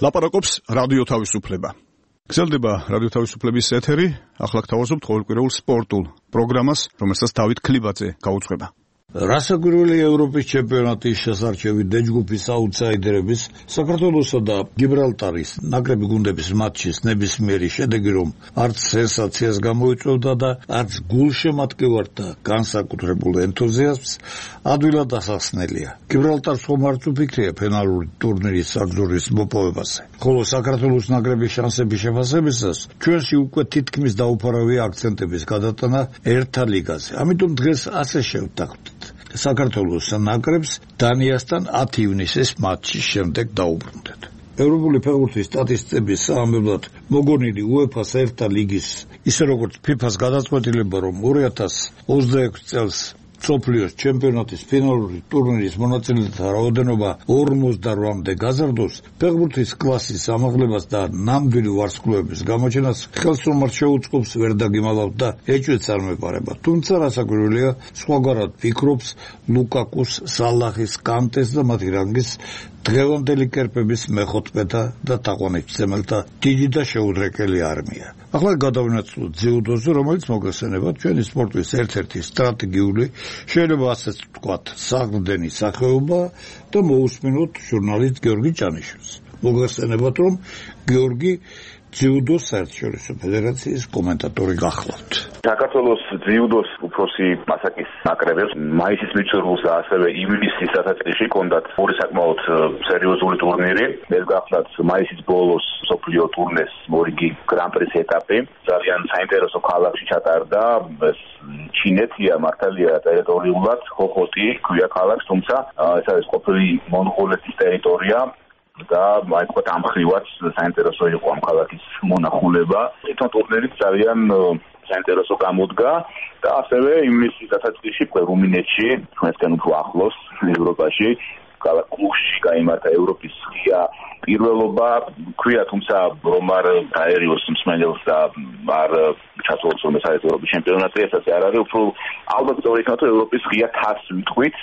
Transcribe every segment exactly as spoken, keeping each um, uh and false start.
ლაპარაკობს რადიო თავისუფლება. გრძელდება რადიო თავისუფლების ეთერი, ახლა გთავაზობთ ყოველკვირეულ სპორტულ პროგრამას, რომელსაც დავით ქლიბაძე გაუძღვება. რასაკვირველი ევროპის ჩემპიონატის შესარჩევი დე ჯგუფის აუტსაიდერების საქართველოსა და გიბრალტარის ნაკრები გუნდების მატჩის ნებისმიერი შედეგი რომ არც სენსაციას გამოიწვევდა და არც გულშემატკივართ და განსაკუთრებულ ენთუზიაზმს ადვილად დასახსნელია. გიბრალტარს ხომ არც უფიქრია ფინალური ტურნირის საგზურის მოპოვებაზე. ხოლო საქართველოს ნაკრების შანსების შეფასებისას ჩვენში უკვე თითქმის დაუფარავია აქცენტების გადატანა ერთა ლიგაზე. ამიტომ დღეს ასე შევთანხმდით. საქართველოს ნაკრებს დანიასთან ათი ივნისის მატჩის შემდეგ დაუბრუნდეთ. ევროპული ფეხბურთის სტატისტიკების საამებლად მოგონილი უეფა-ს ერთა ლიგის ისე როგორც ფიფა-ს გადაწყვეტილება რომ ორი ათას ოცდაექვსი წელს მსოფლიოს ჩემპიონატის ფინალური ტურნირის მონაწილეთა რაოდენობა ორმოცდაოთხამდე გაზარდოს, ფეხბურთის კლასის ამაღლებას და ნამდვილი ვარსკვლავების გამოჩენას ხელსრომად შეუწყობს ვერ დაგიმალავთ და ეჭვიც არ მეპარება. თუმცა რასაკვირველია, სხვაგვარად ფიქრობს ლუკაკუს, სალახის, კანტეს და მათი რანგის დღევანდელი კერპების მეხუთმეტე და თაყვანისმცემელთა დიდი და შეუდრეკელი არმია. ახლა გადავინაცვლოთ ძიუდოზე, რომელიც მოგესალმებათ ჩვენი სპორტის ერთ-ერთი სტრატეგიული, შეიძლება ასეც ვთქვათ, საგდენი სახეობა და მოусმინოთ ჟურნალისტ გიორგი ჭანიშვილს. მოგესალმებათ, რომ გიორგი ძიუდოს საერთაშორისო ფედერაციის კომენტატორი გახლავთ. საქართველოს ძიუდოს უფროსი მასაკის ნაკრებებს მაისის მიჩვეულს და ასევე ივნისის დასაწყისში ჰქონდათ ორი საკმაოდ სერიოზული ტურნირი. ეს გახლავთ მაისის ბოლოს მსოფლიო ტურნეს მორიგი გრან-პრის ეტაპი. ძალიან საინტერესო ქალაქში ჩატარდა. ეს ჩინეთია, მართალია ტერიტორიულად ხოხოტი ქვია ქალაქს, თუმცა ეს არის ყოფილი მონღოლეთის ტერიტორია. და აი თქვა ამ ხრივაც საინტერესო იყო ამ ქალაქის მონახულება. თვითონ ტურნირი ძალიან საინტერესო გამოდგა და ასევე ივნისის დასაწყისში რუმინეთში, ჩვენსგან უფრო ახლოს ევროპაში, ქალაქ კლუჟში გაიმართა ევროპის ღია პირველობა. ქვია, თუმცა რომ არ დაერიოს მსმენელს და არ ჩასულოს რომ ეს არის ევროპის ჩემპიონატი, ესაც არ არის, უფრო ალბათ სწორი იქნება თუ ევროპის ღია თასს ვიტყვით.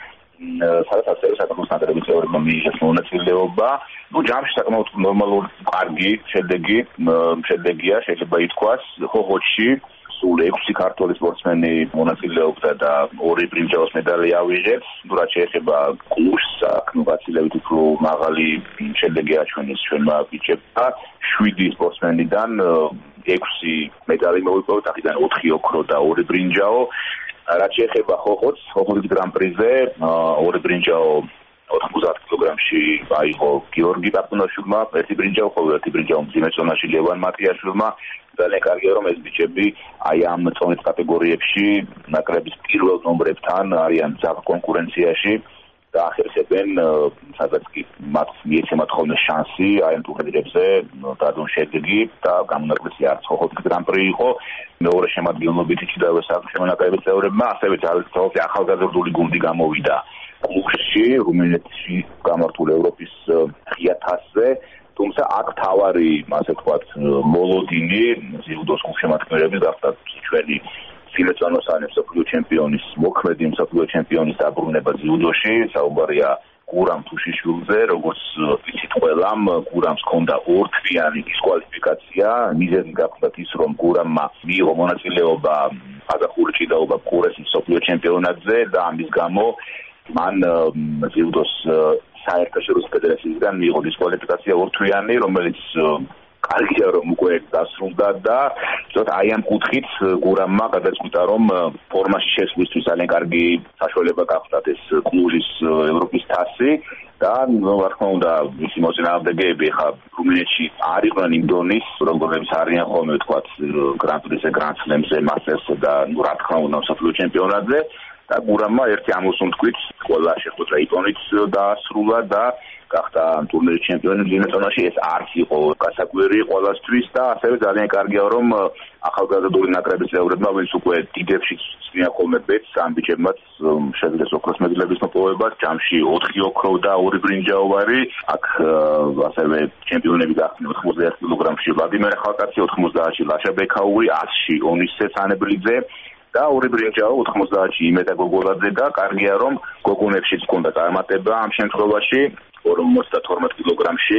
სადაც ასევე საქართველოს ნაკრების წევრებმა მიიღეს მონაწილეობა. ნუ ჯამში საკმაოდ ნორმალური კარგი შედეგი შედეგია, შეიძლება ითქვას. ხოხოტში სულ ექვსი ქართველი სპორტსმენი მონაწილეობდა და ორი ბრინჯაოს მედალი ავიღეს. ნუ რაც შეეხება კლუჟს, აქ ნუ გაცილებით უფრო მაღალი შედეგი აჩვენეს ჩვენმა ბიჭებმა. შვიდი სპორტსმენიდან ექვსი მედალი მოიპოვეთ, აქედან ოთხი ოქრო და ორი ბრინჯაო. რაც შეეხება ხოხოტს, ხოხოტის გრან-პრიზე ორი ბრინჯაო ოთხმოცდაათ კილოგრამში აიღო გიორგი ბატონაშვილმა, ერთი ბრინჯაო, ხოლო ერთი ბრინჯაო მძიმე წონაში ლევან მატიაშვილმა. ძალიან კარგია რომ ეს ბიჭები აი ამ წონის კატეგორიებში ნაკრების პირველ ნომრებთან არიან ძაღლ კონკურენციაში და ახერხებენ სადაც კი მათ მიეცემათ ხოლმე შანსი აი ამ ტურნირებზე დადონ შედეგი და გამონაკლისი არც ხოხოტის გრან-პრი იყო. მეორე შემადგენლობით იჭიდაო საკუთრების წევრებმა, ასევე ძალზედ ახალგაზრდული გუნდი გამოვიდა კლუჟში, რუმინეთში გამართულ ევროპის ღია თასზე. თუმცა აქ თავარი, ასე ვთქვათ, მოლოდინი ძიუდოს გულშემატკივრების გახდა ჩვენი სილეწონოსანი მსოფლიო ჩემპიონის, მოქმედი მსოფლიო ჩემპიონის დაბრუნება ძიუდოში. საუბარია გურამ თუშიშვილზე, როგორც ვიცით ყველამ, გურამს ჰქონდა ორთვიანი დისკვალიფიკაცია. მიზეზი გახლავთ ის, რომ გურამმა მიიღო მონაწილეობა ყაზახური ჭიდაობა კურესის მსოფლიო ჩემპიონატზე და ამის გამო მან ძიუდოს საერთაშორისო ფედერაციისგან მიიღო დისკვალიფიკაცია ორთვიანი, რომელიც კარგია რომ უკვე დასრულდა და ზოგადად აი ამ კუთხით გურამმა გადაწყვიტა რომ ფორმაში შესვლისთვის ძალიან კარგი საშუალება გახვდათ ეს კლუჟის ევროპის თასი და რა თქმა უნდა მისი მოწინააღმდეგეები ხა რუმინეთში არ იყვნენ იმ დონის როგორიც არიან ხოლმე ვთქვათ გრან-პრიზე, გრან-სლემზე, მასტერსზე და ნუ რა თქმა უნდა მსოფლიო ჩემპიონატზე და გურამმა ერთი ამოსუნთქვით ყველა შეხვედრა იტონით დაასრულა და გახდა ტურნირის ჩემპიონი მძიმე წონაში. ეს არც იყო გასაკვირი ყველასთვის და ასევე ძალიან კარგია რომ ახალგაზრდული ნაკრების წევრებმა ვინც უკვე დიდებში ცდიან ხოლმე ბედს ამ ბიჭებმაც შეძლეს ოქროს მედლების მოპოვებას. ჯამში ოთხი ოქრო და ორი ბრინჯაოვარი. აქ ასევე ჩემპიონები გახდნენ ოთხმოცდაათ კილოგრამში ვლადიმერ ხალკაცი, ოთხმოცდაათში ლაშა ბექაური, ათში ონისე სანებლიძე და ორი ბრინჯაო ოთხმოცდაათში იმედა გოგოლაძე და კარგია რომ გოგონებშიც ჰქონდა წარმატება ამ შემთხვევაში ორმოცდათორმეტ კილოგრამში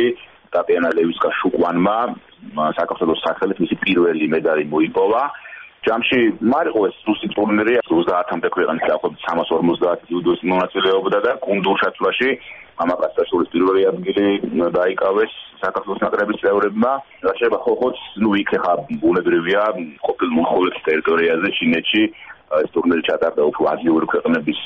ტატიანა ლევისკა-შუკვანმა საქართველოს სახელით მისი პირველი медаლი მოიპოვა. ჯამში მარიყო ეს სუსტი ტურნირი ოცდაათამდე ქვეყნის დაახლოებით სამას ორმოცდაათი ჯუდოს მონაწილეობდა და გუნდურ ჩათვლაში მამაკაცთა პირველი ადგილი დაიკავეს საქართველოს ნაკრების წევრებმა. რაც შეეხება ხოხოც, ნუ იქ ხა ბუნებრივია ყოფილ მონღოლეთის ტერიტორიაზე ჩინეთში ეს ტურნირი ჩატარდა უფრო აზიური ქვეყნების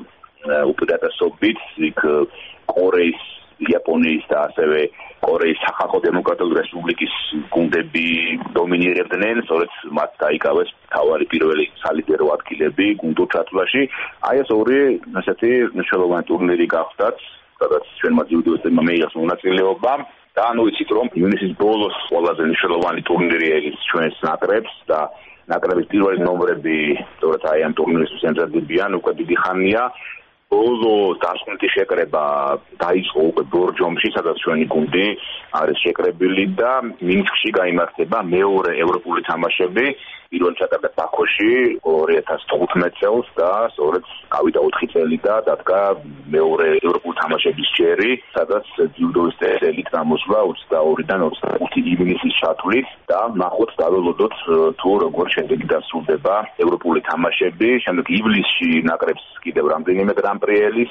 უპირატესობით, იქ კორეის, იაპონიის და ასევე კორეის სახალხო დემოკრატიული რესპუბლიკის გუნდები დომინირებდნენ, სწორედ მათ დაიკავეს თავარი პირველი სალიდერო ადგილები გუნდურ ჩათვლაში. აი ეს ორი ასეთი მნიშვნელოვანი ტურნირი გახდათ, სადაც ჩვენმა ჯილდოისტებმა მიიღეს მონაწილეობა. და ანუ იცით რომ ივნისის ბოლოს ყველაზე მნიშვნელოვანი ტურნირი ელის ჩვენს ნაკრებს და ნაკრების პირველი ნომრები სწორედ აი ამ ტურნირისთვის ემზადებიან უკვე დიდი ხანია. ბოლო დასკვნითი შეკრება დაიწყო უკვე ბორჯომში, სადაც ჩვენი გუნდი არის შეკრებილი და მინსკში გაიმართება მეორე ევროპული თამაშები. პირველი ჩატარდა ბაქოში ორი ათას თხუთმეტ წელს და სწორედ გავიდა ოთხი წელი და დადგა მეორე ევროპული თამაშების ჯერი, სადაც ჯილდოისტების ელიტა მოსვლა ოცდაორიდან ოცდახუთი ივნისის ჩათვლით და ნახოთ დაველოდოთ თუ როგორ შედეგი დასრულდება ევროპული თამაშები. შემდეგ ივლისში ნაკრებს კიდევ რამდენიმე გრან-პრიელის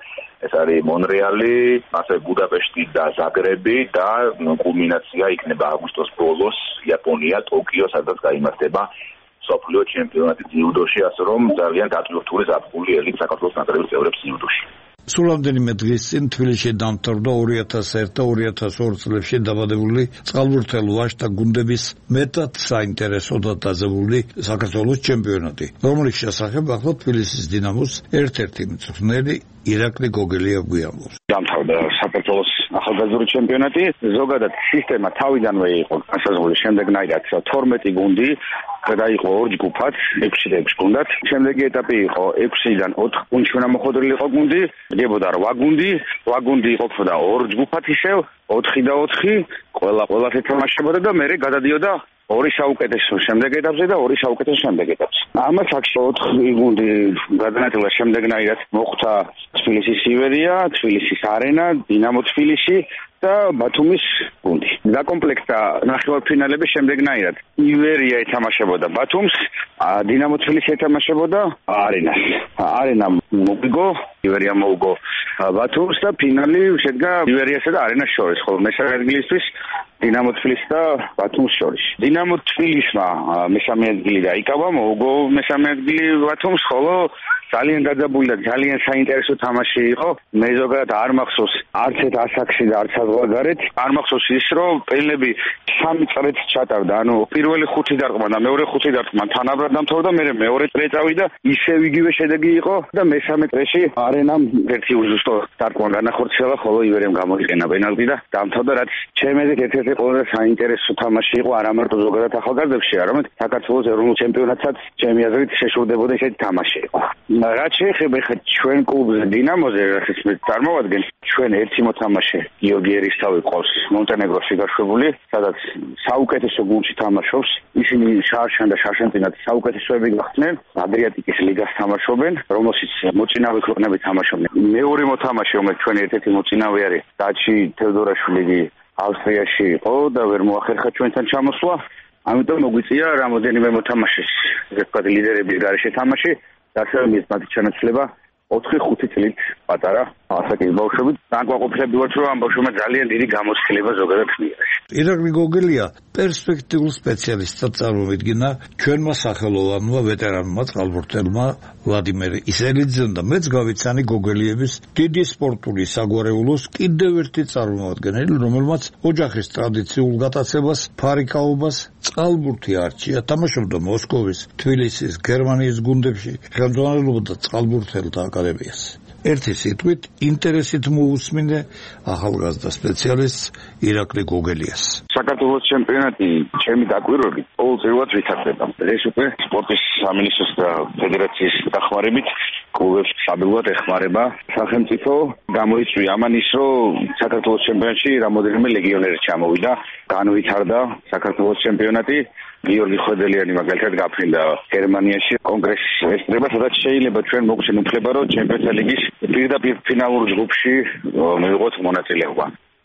ეს არის მონრეალი, ასევე ბუდაპეშტი და ზაგრები და კულმინაცია იქნება აგვისტოს ბოლოს იაპონია, ტოკიო, სადაც გაიმართება მსოფლიო ჩემპიონატი ჯილდოში, ასე რომ ძალიან დატვირთული ზაფხული ელით საქართველოს ნაკრების წევრებს ჯილდოში. სულ რამდენიმე დღის წინ თბილისში დამთავრდა ორი ათას ერთ და ორი ათას ორი წლებში დაბადებული წყალბურთელ ვაჟთა გუნდების მეტად საინტერესო და დაძაბული საქართველოს ჩემპიონატი, რომლის შესახებ ახლა თბილისის დინამოს ერთ-ერთი მწვრთნელი ირაკლი გოგელია გვიამბობს. დამთავრდა საქართველოს ახალგაზრდული ჩემპიონატი, ზოგადად სისტემა თავიდანვე იყო განსაზღვრული შემდეგნაირად თორმეტი გუნდი გადაიყო ორ ჯგუფად, ექვსი და ექვსი გუნდად. შემდეგი ეტაპი იყო ექვსიდან ოთხ გუნდში უნდა მოხვედრილი იყო გუნდი, დგებოდა რვა გუნდი, რვა გუნდი იყოფოდა ორ ჯგუფად ისევ, ოთხი და ოთხი, ყველა ყველას ეთამაშებოდა და მერე გადადიოდა ორი საუკეთესო შემდეგ ეტაპზე და ორი საუკეთესო შემდეგ ეტაპზე. ამას აქ ოთხი გუნდი გადანაწილა შემდეგნაირად მოხვდა თბილისის სივერია, თბილისის არენა, დინამო თბილისი და ბათუმის გუნდი. დაკომპლექტა ნახევარფინალები შემდეგნაირად. ივერია ეთამაშებოდა ბათუმს, დინამო თბილისი ეთამაშებოდა არენას. არენა მოგიგო, ივერია მოუგო ბათუმს და ფინალი შედგა ივერიასა და არენას შორის, ხოლო მესამე ადგილისთვის დინამო თბილისი და ბათუმის შორის. დინამო თბილისმა მესამე ადგილი დაიკავა, მოუგო მესამე ადგილი ბათუმს, ხოლო ძალიან დაძაბული და ძალიან საინტერესო თამაში იყო. მე ზოგადად არ მახსოვს არც ერთ ასაკში და არც საზღვარგარეთ. არ მახსოვს ის, რომ პელნები სამი წრეც ჩატარდა. ანუ პირველი ხუთი დარტყმა და მეორე ხუთი დარტყმა თანაბრად დამთავრდა, მერე მეორე წრე წავიდა, ისევ იგივე შედეგი იყო და მესამე წრეში არენამ ერთი უზუსტო დარტყმა განახორციელა, ხოლო ივერემ გამოიყენა პენალტი და დამთავრდა, რაც ჩემი აზრით ერთ-ერთი ყველაზე საინტერესო თამაში იყო, არა მარტო ზოგადად ახალგაზრდებში, არამედ საქართველოს ეროვნულ ჩემპიონატსაც ჩემი აზრით შეშურდებოდა ესეთი თამაში იყო. რაც შეეხება ხა ჩვენ კლუბზე დინამოზე, რასაც მე წარმოვადგენ, ჩვენ ერთი მოთამაშე გიორგი ერისთავი ყავს მონტენეგროში გაშვებული, სადაც საუკეთესო გუნდში თამაშობს. ისინი შარშან და შარშანტინად საუკეთესოები გახდნენ, ადრიატიკის ლიგას თამაშობენ, რომელშიც მოწინავე ქვეყნები თამაშობენ. მეორე მოთამაშე, რომელიც ჩვენ ერთ-ერთი მოწინავე არის, დაჩი თევდორაშვილი ავსტრიაში იყო და ვერ მოახერხა ჩვენთან ჩამოსვლა. ამიტომ მოგვიწია რამოდენიმე მოთამაშეს, ესე ვთქვათ, ლიდერების გარეშე თამაში. დასავლეთის მათი ჩანაცვლება ოთხი ხუთი წლით პატარა ასაკის ბავშვები განკვაყოფილები ვართ, რომ ამ ბავშვებმა ძალიან დიდი გამოცდილება ზოგადად მიიღეს. ირაკლი გოგელია პერსპექტიულ სპეციალისტად წარმოვიდგინა ჩვენმა სახელოვანმა ვეტერანმა წყალბურთელმა ვლადიმერ ისელიძემ და მეც გავიცანი გოგელიების დიდი სპორტული საგვარეულოს კიდევ ერთი წარმომადგენელი, რომელმაც ოჯახის ტრადიციულ გატაცებას, ფარიკაობას, წყალბურთი არჩია, თამაშობდა მოსკოვის, თბილისის, გერმანიის გუნდებში, ხელმძღვანელობდა წყალბურთელთა აკადემიას. ერთი სიტყვით ინტერესით მოусმინე ახალგაზრდა სპეციალისტს ირაკლი გოგელიას. საქართველოს ჩემპიონატი ჩემი დაკვირვებით ყოველწლიურად ვითარდება. ეს უკვე სპორტის სამინისტროს და ფედერაციის დახმარებით კლუბებს სტაბილურად ეხმარება. სახელმწიფო გამოიწვია ამან ის, რომ საქართველოს ჩემპიონატში რამოდენიმე ლეგიონერი ჩამოვიდა, განვითარდა საქართველოს ჩემპიონატი. გიორგი ხვედელიანი მაგალითად გაფრინდა გერმანიაში კონგრესს ესწრება, სადაც შეიძლება ჩვენ მოგცემ უფლება, რომ ჩემპიონთა ლიგის პირდაპირ ფინალურ ჯგუფში მივიღოთ მონაწილეობა.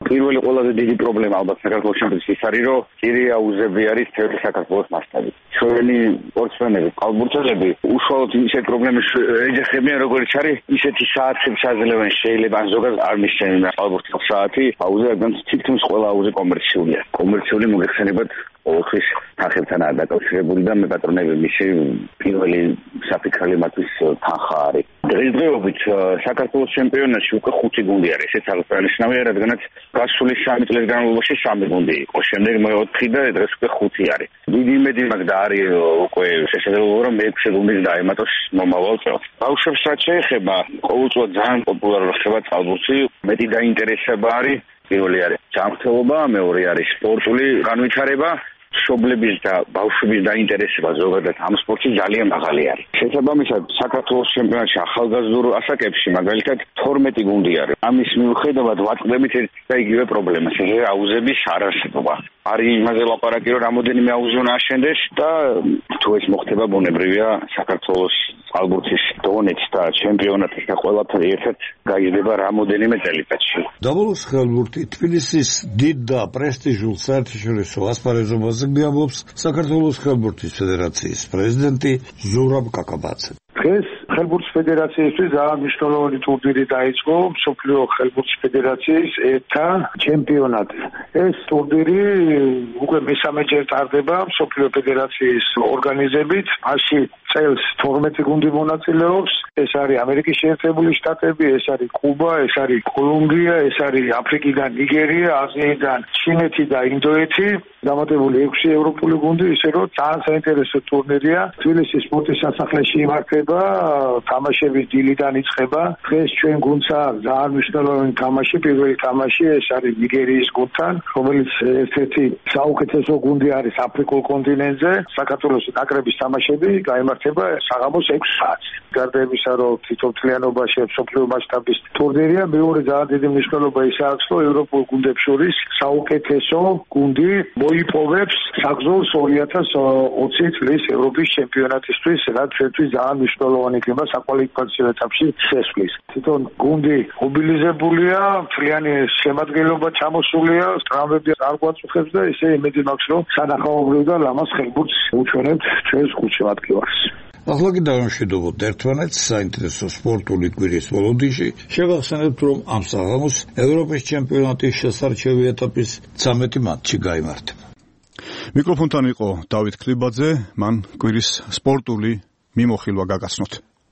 პირველი ყველაზე დიდი პრობლემა ალბათ საქართველოს ჩემპიონატში ის არის, რომ ირია უზები არის თერთი საქართველოს მასშტაბით. ჩვენი სპორტსმენები, კალბურთელები უშუალოდ ისეთ პრობლემებს ეძახებიან, როგორც არის ისეთი საათები შეძლევენ შეიძლება ან ზოგადად არ მისცემენ კალბურთელ საათი, აუზე რადგან თითქმის ყველა აუზე კომერციული. კომერციული მოგეხსენებათ ოხის თანხებთანაა დაკავშირებული და მე პატრონები მისი პირველი საფიქრალი მათთვის თანხა არის. დღესდღეობით საქართველოს ჩემპიონატში უკვე ხუთი გუნდი არის, ესეც აღსანიშნავია, რადგანაც გასული სამი წლის განმავლობაში სამი გუნდი იყო, შემდეგ მეოთხე და დღეს უკვე ხუთი არის. დიდი იმედი მაქვს და არის უკვე შესაძლებლობა, რომ მეექვსე გუნდიც დაემატოს მომავალ წელს. ბავშვებს რაც შეეხება, ყოველწლიურად ძალიან პოპულარული ხდება წყალბურთი, მეტი დაინტერესება არის. პირველი არის ჯანმრთელობა, მეორე არის სპორტული განვითარება. მშობლების და ბავშვების დაინტერესება ზოგადად ამ სპორტში ძალიან მაღალი არის. შესაბამისად, საქართველოს ჩემპიონატში ახალგაზრდულ ასაკებში მაგალითად თორმეტი გუნდი არის. ამის მიუხედავად ვაწყდებით ერთ და იგივე პრობლემას, ეს აუზების არარსებობა. არის იმაზე ლაპარაკი, რომ რამოდენიმე აუზი უნდა აშენდეს და თუ ეს მოხდება, ბუნებრივია საქართველოს წყალბურთის დონეც და ჩემპიონატის და ყველაფერი ერთად გაიზრდება რამოდენიმე წელიწადში. დაბოლოს ხელბურთი თბილისის დიდ და პრესტიჟულ საერთაშორისო ასპარეზობაზე გიამბობს საქართველოს ხელბურთის ფედერაციის პრეზიდენტი ზურაბ კაკაბაძე. დღეს ხელბურთის ფედერაციისთვის ძალიან მნიშვნელოვანი ტურნირი დაიწყო მსოფლიო ხელბურთის ფედერაციის ერთა ჩემპიონატი. ეს ტურნირი უკვე მესამეჯერ ტარდება მსოფლიო ფედერაციის ორგანიზებით. მასში წელს თორმეტი გუნდი მონაწილეობს. ეს არის ამერიკის შეერთებული შტატები, ეს არის კუბა, ეს არის კოლუმბია, ეს არის აფრიკიდან ნიგერია, აზიიდან ჩინეთი და ინდოეთი. დამატებული ექვსი ევროპული გუნდი, ისე რომ ძალიან საინტერესო ტურნირია. თბილისის სპორტის სასახლეში იმართება, თამაშები დილიდან იწყება. დღეს ჩვენ გუნდსა ძალიან მნიშვნელოვანი თამაში, პირველი თამაში ეს არის ნიგერიის გუნდთან, რომელიც ერთ-ერთი საუკეთესო გუნდი არის აფრიკულ კონტინენტზე. საქართველოს ნაკრების თამაშები გაიმართება საღამოს ექვს საათს. გარდა იმისა, რომ თვითმფრინავობაში მსოფლიო მასშტაბის ტურნირია, მეორე ძალიან დიდი მნიშვნელობა ის აქვს, რომ ევროპულ გუნდებს შორის საუკეთესო გუნდი მოიპოვებს საგზურს ორი ათას ოცი წლის ევროპის ჩემპიონატისთვის, რაც ჩვენთვის ძალიან მნიშვნელოვანი იქნება საკვალიფიკაციო ეტაპში შესვლის. თვითონ გუნდი მობილიზებულია, მთლიანი შემადგენლობა ჩამოსულია, ტრამვები არ გვაწუხებს და ესე იმედი მაქვს, რომ სანახაობრივ და ლამაზ ხელბურთს უჩვენებთ ჩვენს გულშემატკივარს. ახლა კი დავამშვიდობოთ ერთმანეთს საინტერესო სპორტული კვირის ველოდიში. შევახსენებთ, რომ ამ საღამოს ევროპის ჩემპიონატის შესარჩევი ეტაპის ცამეტი მატჩი გაიმართება. მიკროფონთან იყო დავით ქლიბაძე, მან კვირის სპორტული მიმოხილვა გაგაცნოთ.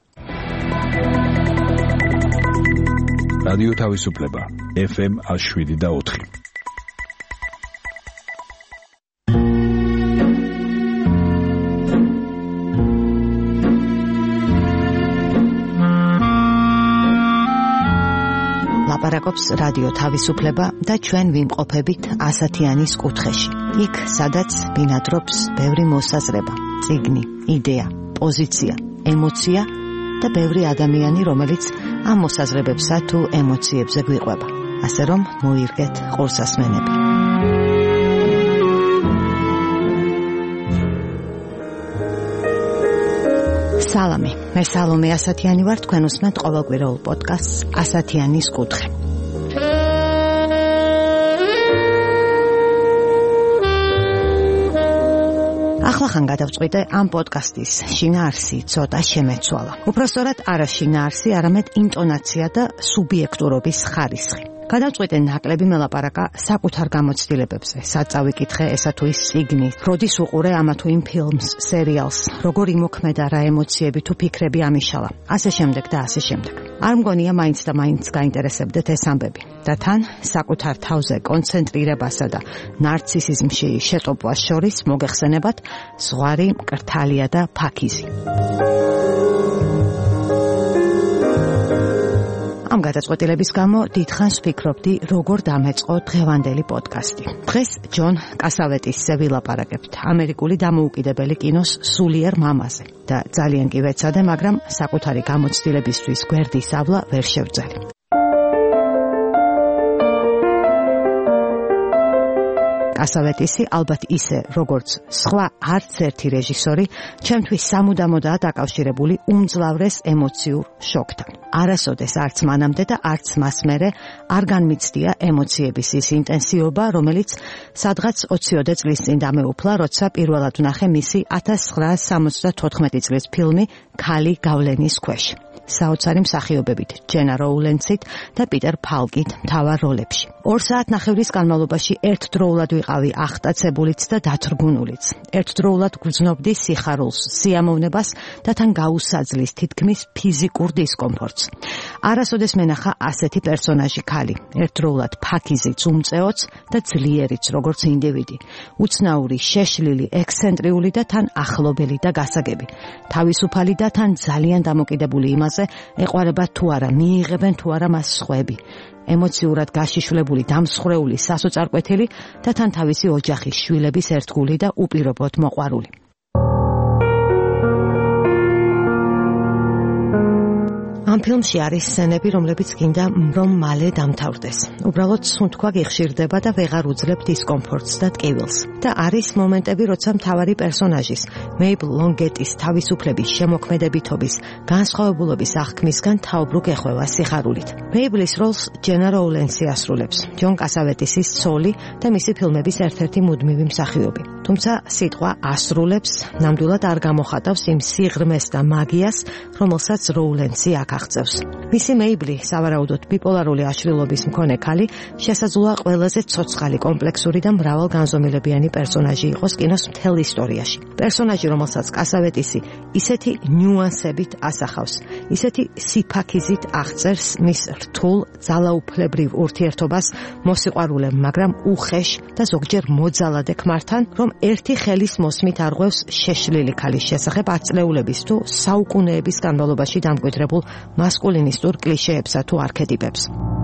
რადიო თავისუფლება ეფ ემ შვიდ და ოთხი. ლაპარაკობს რადიო თავისუფლება და ჩვენ ვიმყოფებით ასათიანის კუთხეში. იქ, სადაც ბინადრობს ბევრი მოსაზრება, წიგნი, იდეა, პოზიცია, ემოცია და ბევრი ადამიანი, რომელიც ამ მოსაზრებებსა თუ ემოციებზე გვიყვება. ასე რომ, მოირგეთ ყურსასმენები. სალამი, მე სალომე ასათიანი ვარ, თქვენ უსმენთ ყოველკვირეულ პოდკასტს ასათიანის კუთხე. ახლახან გადავწყვიტე ამ პოდკასტის შინაარსი ცოტა შემეცვალა. უпростоრად არა შინაარსი, არამედ ინტონაცია და სუბიექტურობის ხარისხი. გადავწყვიტე ნაკლები მელაპარაკა საკუთარ გამოცდილებებზე. საწავიკითხე ესა თუ ის წიგნი, როდის უყურე ამა თუ იმ ფილმს, სერიალს, როგორ იმოქმედა, რა ემოციები თუ ფიქრები ამიშალა. ასე შემდეგ და ასე შემდეგ. არ მგონია მაინც და მაინც გაინტერესებდეთ ეს ამბები. და თან საკუთარ თავზე კონცენტრირებასა და ნარცისიზმში შეტოპვას შორის მოგეხსენებათ ზღვარი მკრთალია და ფაქიზი. ამ გადაწყვეტილების გამო დიდხანს ვფიქრობდი, როგორ დამეწყო დღევანდელი პოდკასტი. დღეს ჯონ კასავეტისზე ვილაპარაკებთ, ამერიკული დამოუკიდებელი კინოს სულიერ მამაზე და ძალიან კი ვეცადე, მაგრამ საკუთარი გამოცდილებისთვის გვერდის ავლა ვერ შევძელი. კასავეტისი ალბათ ისე, როგორც სხვა არც ერთი რეჟისორი, ჩემთვის სამუდამოდაა დაკავშირებული უმძლავრეს ემოციურ შოკთან. არასოდეს არც მანამდე და არც მას მერე არ განმიცდია ემოციების ის ინტენსივობა, რომელიც სადღაც ოციოდე წლის წინ დამეუფლა, როცა პირველად ვნახე მისი ათას ცხრაას სამოცდათოთხმეტი წლის ფილმი „ქალი გავლენის ქვეშ“. საოცარი მსახიობებით ჯენა როულენსით და პიტერ ფალკით მთავარ როლებში. ორ საათნახევრის განმავლობაში ერთდროულად ვიყავი აღტაცებულიც და დათრგუნულიც. ერთდროულად გრძნობდი სიხარულს, სიამოვნებას და თან გაუსაძლის თითქმის ფიზიკურ დისკომფორტს. არასოდეს მენახა ასეთი პერსონაჟი ქალი, ერთდროულად ფაქიზიც, უმწეოც და ძლიერიც როგორც ინდივიდი. უცნაური, შეშლილი, ექსცენტრიული და თან ახლობელი და გასაგები. თავისუფალი და თან ძალიან დამოკიდებული იმას ეყვარება თუ არა, მიიღებენ თუ არა მას სხვები. ემოციურად გაშიშვლებული, დამსხვრეული, სასოწარკვეთილი და თან თავისი ოჯახის შვილების ერთგული და უპირობოდ მოყვარული. ამ ფილმში არის სცენები, რომლებიც გინდა რომ მალე დამთავრდეს. უბრალოდ სუნთქვა გიხშირდება და ვეღარ უძლებ დისკომფორტს და ტკივილს. და არის მომენტები, როცა მთავარი პერსონაჟის, მეიბლ ლონგეტის თავისუფლების, შემოქმედებითობის, განსხვავებულობის აღქმისგან თაუბრუկ ეხვევა სიხარულით. მეიბლის როლს ჯენა როულენსი ასრულებს, ჯონ კასავეტისის ცოლი და მისი ფილმების ერთ-ერთი მუდმივი მსახიობი. თუმცა სიტყვა ასრულებს ნამდვილად არ გამოხატავს იმ სიღრმეს და მაგიას, რომელსაც როულენსი აღწევს. მისი მეიბლი, სავარაუდოდ ბიპოლარული აშლილობის მქონე ქალი, შესაძლოა ყველაზე ცოცხალი, კომპლექსური და მრავალგანზომილებიანი პერსონაჟი იყოს კინოს მთელ ისტორიაში. პერსონაჟი, რომელსაც კასავეტისი ისეთი ნიუანსებით ასახავს, ისეთი სიფაქიზით აღწერს მის რთულ, ძალაუფლებრივ ურთიერთობას მოსიყვარულე, მაგრამ უხეშ და ზოგჯერ მოძალადე ქმართან, რომ ერთი ხელის მოსმით არღვევს შეშლილი ქალის შესახებ ათწლეულების თუ საუკუნეების განმავლობაში დამკვიდრებულ მასკულინისტურ კლიშეებსა თუ არქეტიპებს.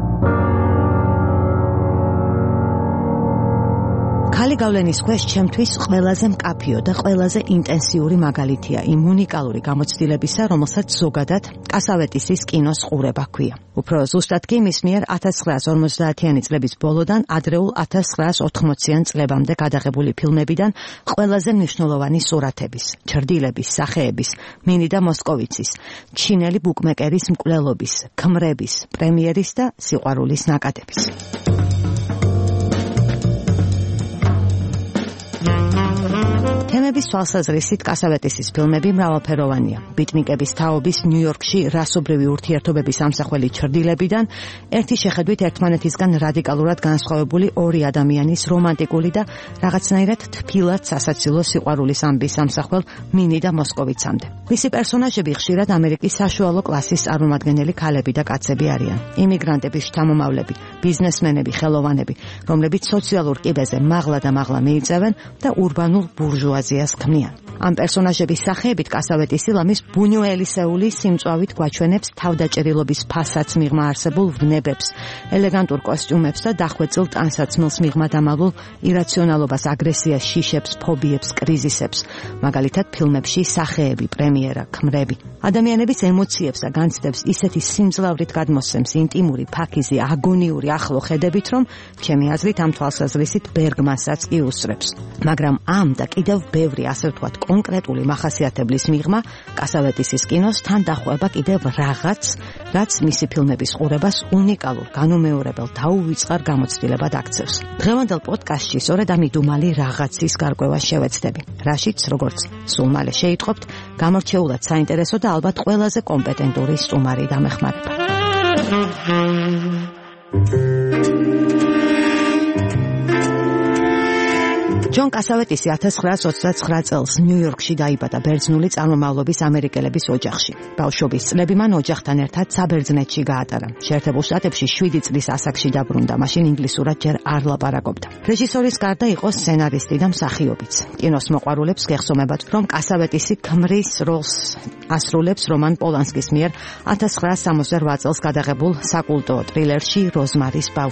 ქალი გავლენის ქვეშ ჩემთვის ყველაზე მკაფიო და ყველაზე ინტენსიური მაგალითია იმ უნიკალური გამოცდილებისა, რომელსაც ზოგადად კასავეტისის კინოს ყურება ჰქვია. უფრო ზუსტად კი მის მიერ ათას ცხრაას ორმოცდაათიანი წლების ბოლოდან ადრეულ ათას ცხრაას ოთხმოციან წლებამდე გადაღებული ფილმებიდან ყველაზე მნიშვნელოვანი სურათების, ჩრდილების, სახეების, მინი და მოსკოვიცის, ჩინელი ბუკმეკერის მკვლელობის, ქმრების, პრემიერის და სიყვარულის ნაკადების. თემების თვალსაზრისით კასავეტისის ფილმები მრავალფეროვანია. ბიტნიკების თაობის ნიუ-იორკში რასობრივი ურთიერთობების ამსახველი ჩრდილებიდან ერთი შეხედვით ერთმანეთისგან რადიკალურად განსხვავებული ორი ადამიანის რომანტიკული და რაღაცნაირად თბილად სასაცილო სიყვარულის ამბის ამსახველ მინი და მოსკოვიცამდე. მისი პერსონაჟები ხშირად ამერიკის საშუალო კლასის წარმომადგენელი ქალები და კაცები არიან. იმიგრანტების შთამომავლები, ბიზნესმენები, ხელოვანები, რომლებიც სოციალურ კიბეზე მაღლა და მაღლა მიიწევენ და ურბანულ ბურჟუაზიას ქმნიან. ამ პერსონაჟების სახეებით კასავეტისი ლამის ბუნიუელისეული სიმწვავით გვაჩვენებს თავდაჭერილობის ფასადს მიღმა არსებულ ვნებებს, ელეგანტურ კოსტიუმებს და დახვეწილ ტანსაცმელს მიღმა დამალულ ირაციონალობას, აგრესიას, შიშებს, ფობიებს, კრიზისებს. მაგალითად, ფილმებში სახეები, პრემიერა, ქმრები. ადამიანების ემოციებს და განცდებს ისეთი სიმძლავრით გადმოსცემს ინტიმური, ფაქიზი, აგონიური ახლო ხედებით, რომ ჩემი აზრით ამ თვალსაზრისით ბერგმანსაც კი უსწრებს. მაგრამ ამ და კიდევ ბევრი ასე ვთქვათ კონკრეტული მახასიათებლის მიღმა კასავეტისის კინოს თან დახვევა კიდევ რაღაც, რაც მისი ფილმების ყურებას უნიკალურ, განუმეორებელ, დაუვიწყარ გამოცდილებად აქცევს. დღევანდელ პოდკასტში სწორედ ამ იდუმალი რაღაცის გარკვევას შევეცდები, რაშიც, როგორც სულ მალე შეიტყობთ, გამორჩეულად საინტერესო და ალბათ ყველაზე კომპეტენტური სტუმარი დამეხმარება. ჯონ კასავეტისი ათას ცხრაას ოცდაცხრა წელს ნიუ-იორკში დაიბადა ბერძნული წარმომავლობის ამერიკელების ოჯახში. ბავშვობის წლები მან ოჯახთან ერთად საბერძნეთში გაატარა. შეერთებულ შტატებში შვიდი წლის ასაკში დაბრუნდა, მაშინ ინგლისურად ჯერ არ ლაპარაკობდა. რეჟისორის გარდა იყო სცენარისტი და მსახიობიც. კინოს მოყვარულებს გეხსომებათ, რომ კასავეტისი ქმრის როლს ასრულებს რომან პოლანსკის მიერ ათას ცხრაას სამოცდარვა წელს გადაღებულ საკულტო ტრილერში როზმარის ბავშვი.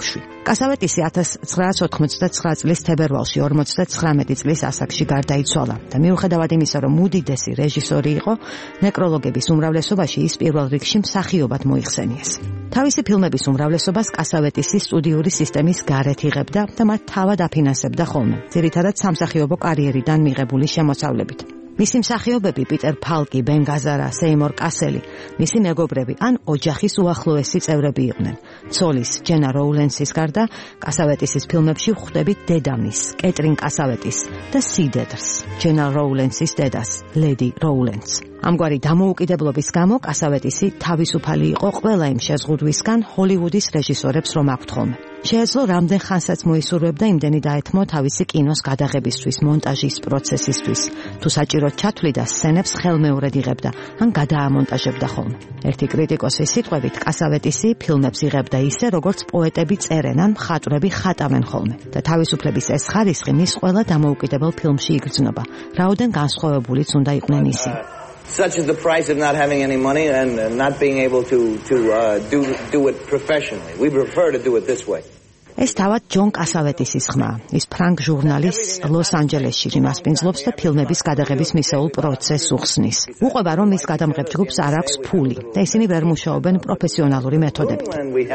კასავეტისი ათას ცხრაას ოთხმოცდათცხრა წლის თებერვალში ორმოცდათხრამეტი წლის ასაკში გარდაიცვალა და მიუხედავად იმისა, რომ უდიდესი რეჟისორი იყო, ნეკროლოგების უმრავლესობაში ის პირველ რიგში მსახიობად მოიხსენიეს. თავისი ფილმების უმრავლესობას კასავეტისი სტუდიური სისტემის გარეთ იღებდა და მათ თავად აფინანსებდა ხოლმე, ძირითადად სამსახიობო კარიერიდან მიღებული შემოსავლებით. მისი მსახიობები პიტერ ფალკი, ბენ გაზარა, სეიმორ კასელი, მისი მეგობრები ან ოჯახის უახლოესი წევრები იყვნენ. ცოლის, ჯენა როულენსის გარდა, კასავეტისის ფილმებში ვხვდებით დედამისს, კეტრინ კასავეტის და სიდედრს, ჯენა როულენსის დედას, ლედი როულენსს. ამგვარი დამოუკიდებლობის გამო კასავეტისი თავისუფალი იყო ყველა იმ შეზღუდვისგან ჰოლივუდის რეჟისორებს რომ აქვთ ხოლმე. შეეძლო რამდენ ხანსაც მოისურვებდა იმდენი დაეთმო თავისი კინოს გადაღებისთვის, მონტაჟის პროცესისთვის, თუ საჭიროდ ჩათვლიდა სცენებს ხელმეორედ იღებდა ან გადაამონტაჟებდა ხოლმე. ერთი კრიტიკოსის სიტყვებით, კასავეტისი ფილმებს იღებდა ისე, როგორც პოეტები წერენ ან მხატვრები ხატავენ ხოლმე და თავისუფლების ეს ხარისხი მის ყველა დამოუკიდებელ ფილმში იგრძნობა, რაოდენ განსხვავებულიც უნდა იყვნენ ისინი. Such is the price of not having any money and not being able to to uh, do do it professionally. We prefer to do it this way. ეს თავად ჯონ კასავეტისის ხმა. ის ფრანგ ჟურნალის ლოს-ანჯელესში იმასპინძლობს და ფილმების გადაღების მისეულ პროცესს უხსნის. უყვება, რომ მის გადამღებ ჯგუფს არ აქვს ფული და ისინი ვერ მუშაობენ პროფესიონალური მეთოდებით.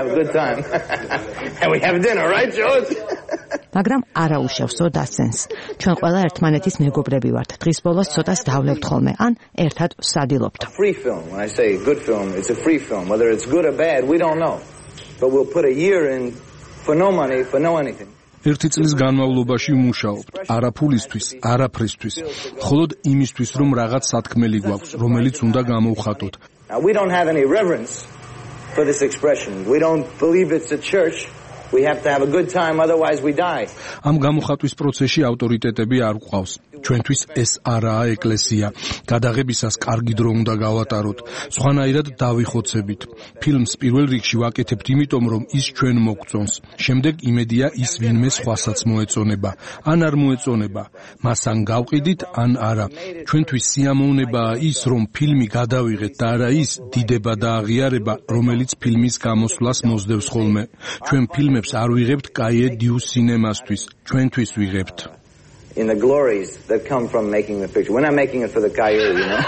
მაგრამ არა უშევსო დასცენს. ჩვენ ყველა ერთმანეთის მეგობრები ვართ. დღის ბოლოს ცოტას დავლევთ ხოლმე ან ერთად ვსადილობთ. Free film. When I say good film, it's a free film. Whether it's good or bad, we don't know. But we'll put a year in for no money, for no anything. ერთი წლის განმავლობაში ვმუშაობთ, არა ფულისთვის, არაფრისთვის, მხოლოდ იმისთვის, რომ რაღაც სათქმელი გვაქვს, რომელიც უნდა გამოვხატოთ. Now we don't have any reverence for this expression. We don't believe it's a church. We have to have a good time, otherwise we die. ამ გამოხატვის პროცესში ავტორიტეტები არ გვყავს. ჩვენთვის ეს არაა ეკლესია. გადაღებისას კარგი დრო უნდა გავატაროთ. სხვანაირად დავიხოცებით. ფილმს პირველ რიგში ვაკეთებთ იმიტომ, რომ ის ჩვენ მოგწონს. შემდეგ იმედია ის ვინმე სხვასაც მოეწონება. ან არ მოეწონება. მას ან გავყიდით, ან არა. ჩვენთვის სიამოვნებაა ის, რომ ფილმი გადავიღეთ და არა ის დიდება და აღიარება, რომელიც ფილმის გამოსვლას მოსდევს ხოლმე. ჩვენ ფილმებს არ ვიღებთ კაიე დიუ სინემასთვის. ჩვენთვის ვიღებთ. In the glories that come from making the picture. We're not making it for the cahier, you know.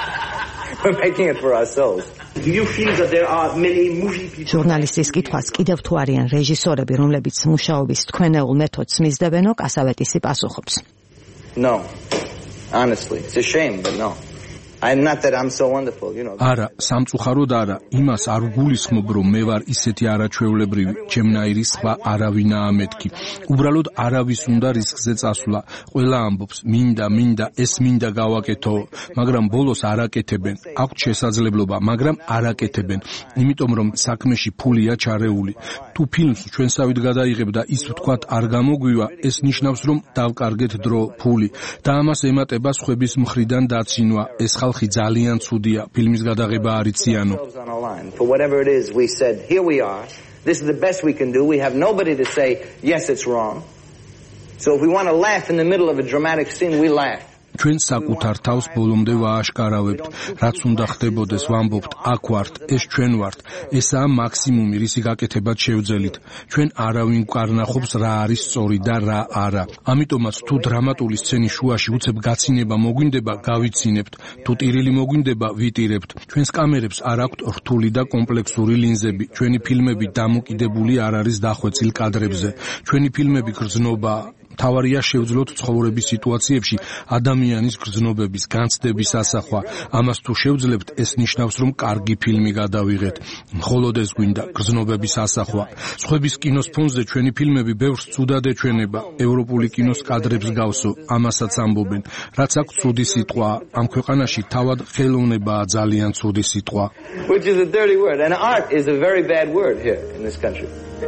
We're making it for ourselves. Do you feel that there are many movie people? ჟურნალისტის კითხვას კიდევ თუ არიან რეჟისორები, რომლებიც მუშაობის თქვენეულ მეთოდს მისდებენო, კასავეტისი პასუხობს. No. Honestly, it's a shame, but no. I'm not that I'm so wonderful, you know. არა, სამწუხაროდ არა, იმას არ გულისხმობ, რომ მე ვარ ისეთი არაჩვეულებრივი, ჩემნაირი სხვა არავინაა მეთქი. უბრალოდ არავის უნდა რისკზე წასვლა. ყველა ამბობს, მინდა, მინდა, ეს მინდა გავაკეთო, მაგრამ ბოლოს არ აკეთებენ. აქვთ შესაძლებლობა, მაგრამ არ აკეთებენ, იმიტომ რომ საქმეში ფულია ჩარეული. თუ ფილმს ჩვენსავით გადაიღებ და ის ვთქვათ არ გამოგვივა, ეს ნიშნავს, რომ დავკარგეთ დრო, ფული და ამას ემატება სხვების მხრიდან დაცინვა. ეს ხალხი ძალიან ცუდია, ფილმის გადაღება არ იციანო. For whatever it is, we said, here we are. This is the best we can do. We have nobody to say, yes, it's wrong. So if we want to laugh in the middle of a dramatic scene, we laugh. ჩვენ საკუთარ თავს ბოლომდე ვააშკარავებთ, რაც უნდა ხდებოდეს, ვამბობთ, აქ ვართ, ეს ჩვენ ვართ. ესაა მაქსიმუმი, რისი გაკეთებად შევძელით. ჩვენ არავინ გვკარნახობს რა არის სწორი და რა არა. ამიტომაც თუ დრამატული სცენის შუაში უცებ გაცინება მოგვინდება, გავიცინებთ. თუ ტირილი მოგვინდება, ვიტირებთ. ჩვენს კამერებს არ აქვთ რთული და კომპლექსური ლინზები. ჩვენი ფილმები დამოკიდებული არ არის დახვეწილ კადრებზე. ჩვენი ფილმები გრძნობაა. თავარია შევძლოთ ცხოვრების სიტუაციებში ადამიანის გრძნობების, განცდების ასახვა. ამას თუ შევძლებთ, ეს ნიშნავს, რომ კარგი ფილმი გადავიღეთ. მხოლოდ ეს გვინდა, გრძნობების ასახვა. სხვების კინოს ფონზე ჩვენი ფილმები ბევრს ცუდად ეჩვენება. ევროპული კინოს კადრებს გავსო, ამასაც ამბობენ. რაც აქვს ცუდი სიტყვა, ამ ქვეყანაში თავად ხელოვნებაა ძალიან ცუდი სიტყვა. Which is a dirty word, and art is a very bad word here in this country.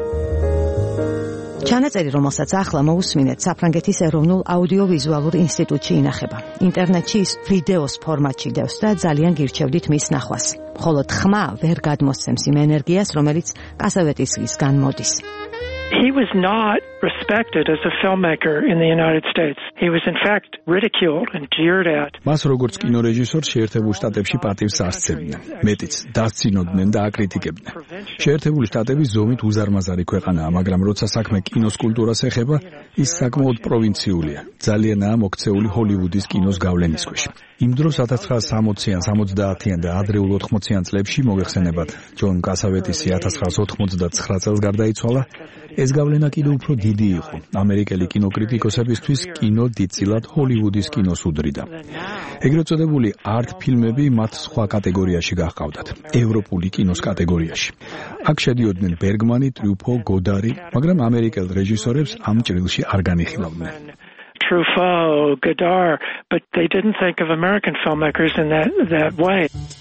ჩანაწერი, რომელსაც ახლა მოусმინეთ, საფრანგეთის ეროვნულ აუდიოვიზუალურ ინსტიტუტში ინახება. ინტერნეტში ის ვიდეოს ფორმატში დევს და ძალიან გირჩევდით მის ნახვას. მხოლოდ ხმა ვერ გადმოსცემს იმ ენერგიას, რომელიც კასავეტისგან მოდის. He was not respected as a filmmaker in the United States. He was in fact ridiculed and jeered at. მას როგორც კინორეჟისორს შეერთებულ შტატებში პატივს ასცემდნენ. მეტიც დასცინოდნენ და აკრიტიკებდნენ. შეერთებული შტატები ზომით უზარმაზარი ქვეყანაა, მაგრამ როცა საქმე კინოს კულტურას ეხება, ის საკმაოდ პროვინციულია. ძალიანაა მოქცეული ჰოლივუდის კინოს გავლენის ქვეშ. იმ დროს ათას ცხრაასა სამოციან, სამოცდაათიან და ადრეულ ოთხმოციან წლებში მოგეხსენებათ, ჯონ კასავეტისი ათას ცხრაასა ოთხმოცდაცხრა წელს გარდაიცვალა. ეს გავლენა კიდევ უფრო დიდი იყო. ამერიკელი კინოკრიტიკოსებისთვის კინო დიდწილად ჰოლივუდის კინოს უდრიდა. ეგრეთ წოდებული არტ ფილმები მათ სხვა კატეგორიაში გაჰყავდათ, ევროპული კინოს კატეგორიაში. აქ შედიოდნენ ბერგმანი, ტრუფო, გოდარი, მაგრამ ამერიკელ რეჟისორებს ამ ჭრილში არ განიხილავდნენ. Truffaut, Godard, but they didn't think of American filmmakers in that that way.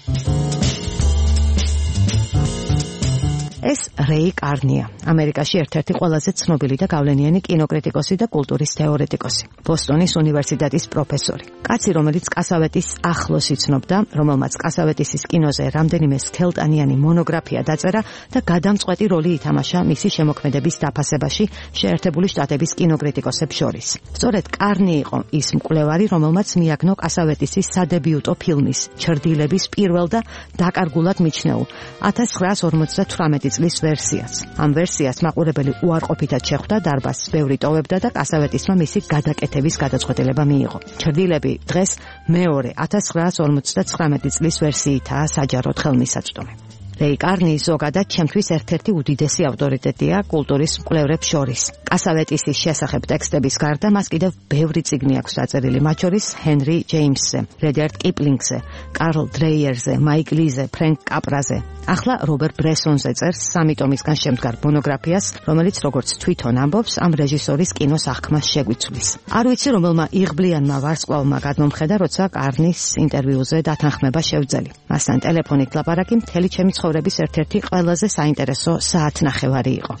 ეს რეი კარნია, ამერიკაში ერთ-ერთი ყველაზე ცნობილი და გავლენიანი კინოკრიტიკოსი და კულტურის თეორეტიკოსი, ბოსტონის უნივერსიტეტის პროფესორი. კაცი, რომელიც კასავეტის ახლოს იცნობდა, რომელმაც კასავეტისის კინოზე რამდენიმე სქელტანიანი მონოგრაფია დაწერა და გადამწყვეტი როლი ითამაშა მისი შემოქმედების დაფასებაში შეერთებული შტატების კინოკრიტიკოსებს შორის. სწორედ კარნი იყო ის მკვლევარი, რომელმაც მიაგნო კასავეტისის სადებიუტო ფილმის ჩრდილების პირველ და დაკარგულად მიჩნეულ ათას ცხრაასა ორმოცდათვრამეტი წლის ვერსიას. ამ ვერსიას მაყურებელი უარყოფითად შეხვდა დარბაზს, ბევრი ტოვებდა და კასავეტისმა მისი გადაკეთების გადაწყვეტილება მიიღო. ჩრდილები დღეს მეორე ათას ცხრაასა ორმოცდაცხრამეტი წლის ვერსიითაა საჯაროდ ხელმისაწვდომი. რეი კარნი ზოგადად ჩემთვის ერთ-ერთი უდიდესი ავტორიტეტია კულტურის მკვლევრებს შორის. კასავეტისის შესახებ ტექსტების გარდა მას კიდევ ბევრი წიგნი აქვს დაწერილი, მათ შორის ჰენრი ჯეიმსზე, რედიარდ კიპლინგზე, კარლ დრეიერზე, მაიკ ლიზე, ფრენკ კაპრაზე. ახლა რობერტ ბრესონზე წერს სამი ტომისგან შემდგარ მონოგრაფიას, რომელიც როგორც თვითონ ამბობს, ამ რეჟისორის კინოს აღქმას შეგვიცვლის. არ ვიცი რომელმა იღბლიანმა ვარსკვლავმა გადმომხედა, როცა კარნის ინტერვიუზე დათანხმება შევძელი. მასთან ტელეფონით ლაპარაკი მთელი ჩემი ცხოვრების ერთ-ერთი ყველაზე საინტერესო საათნახევარი იყო.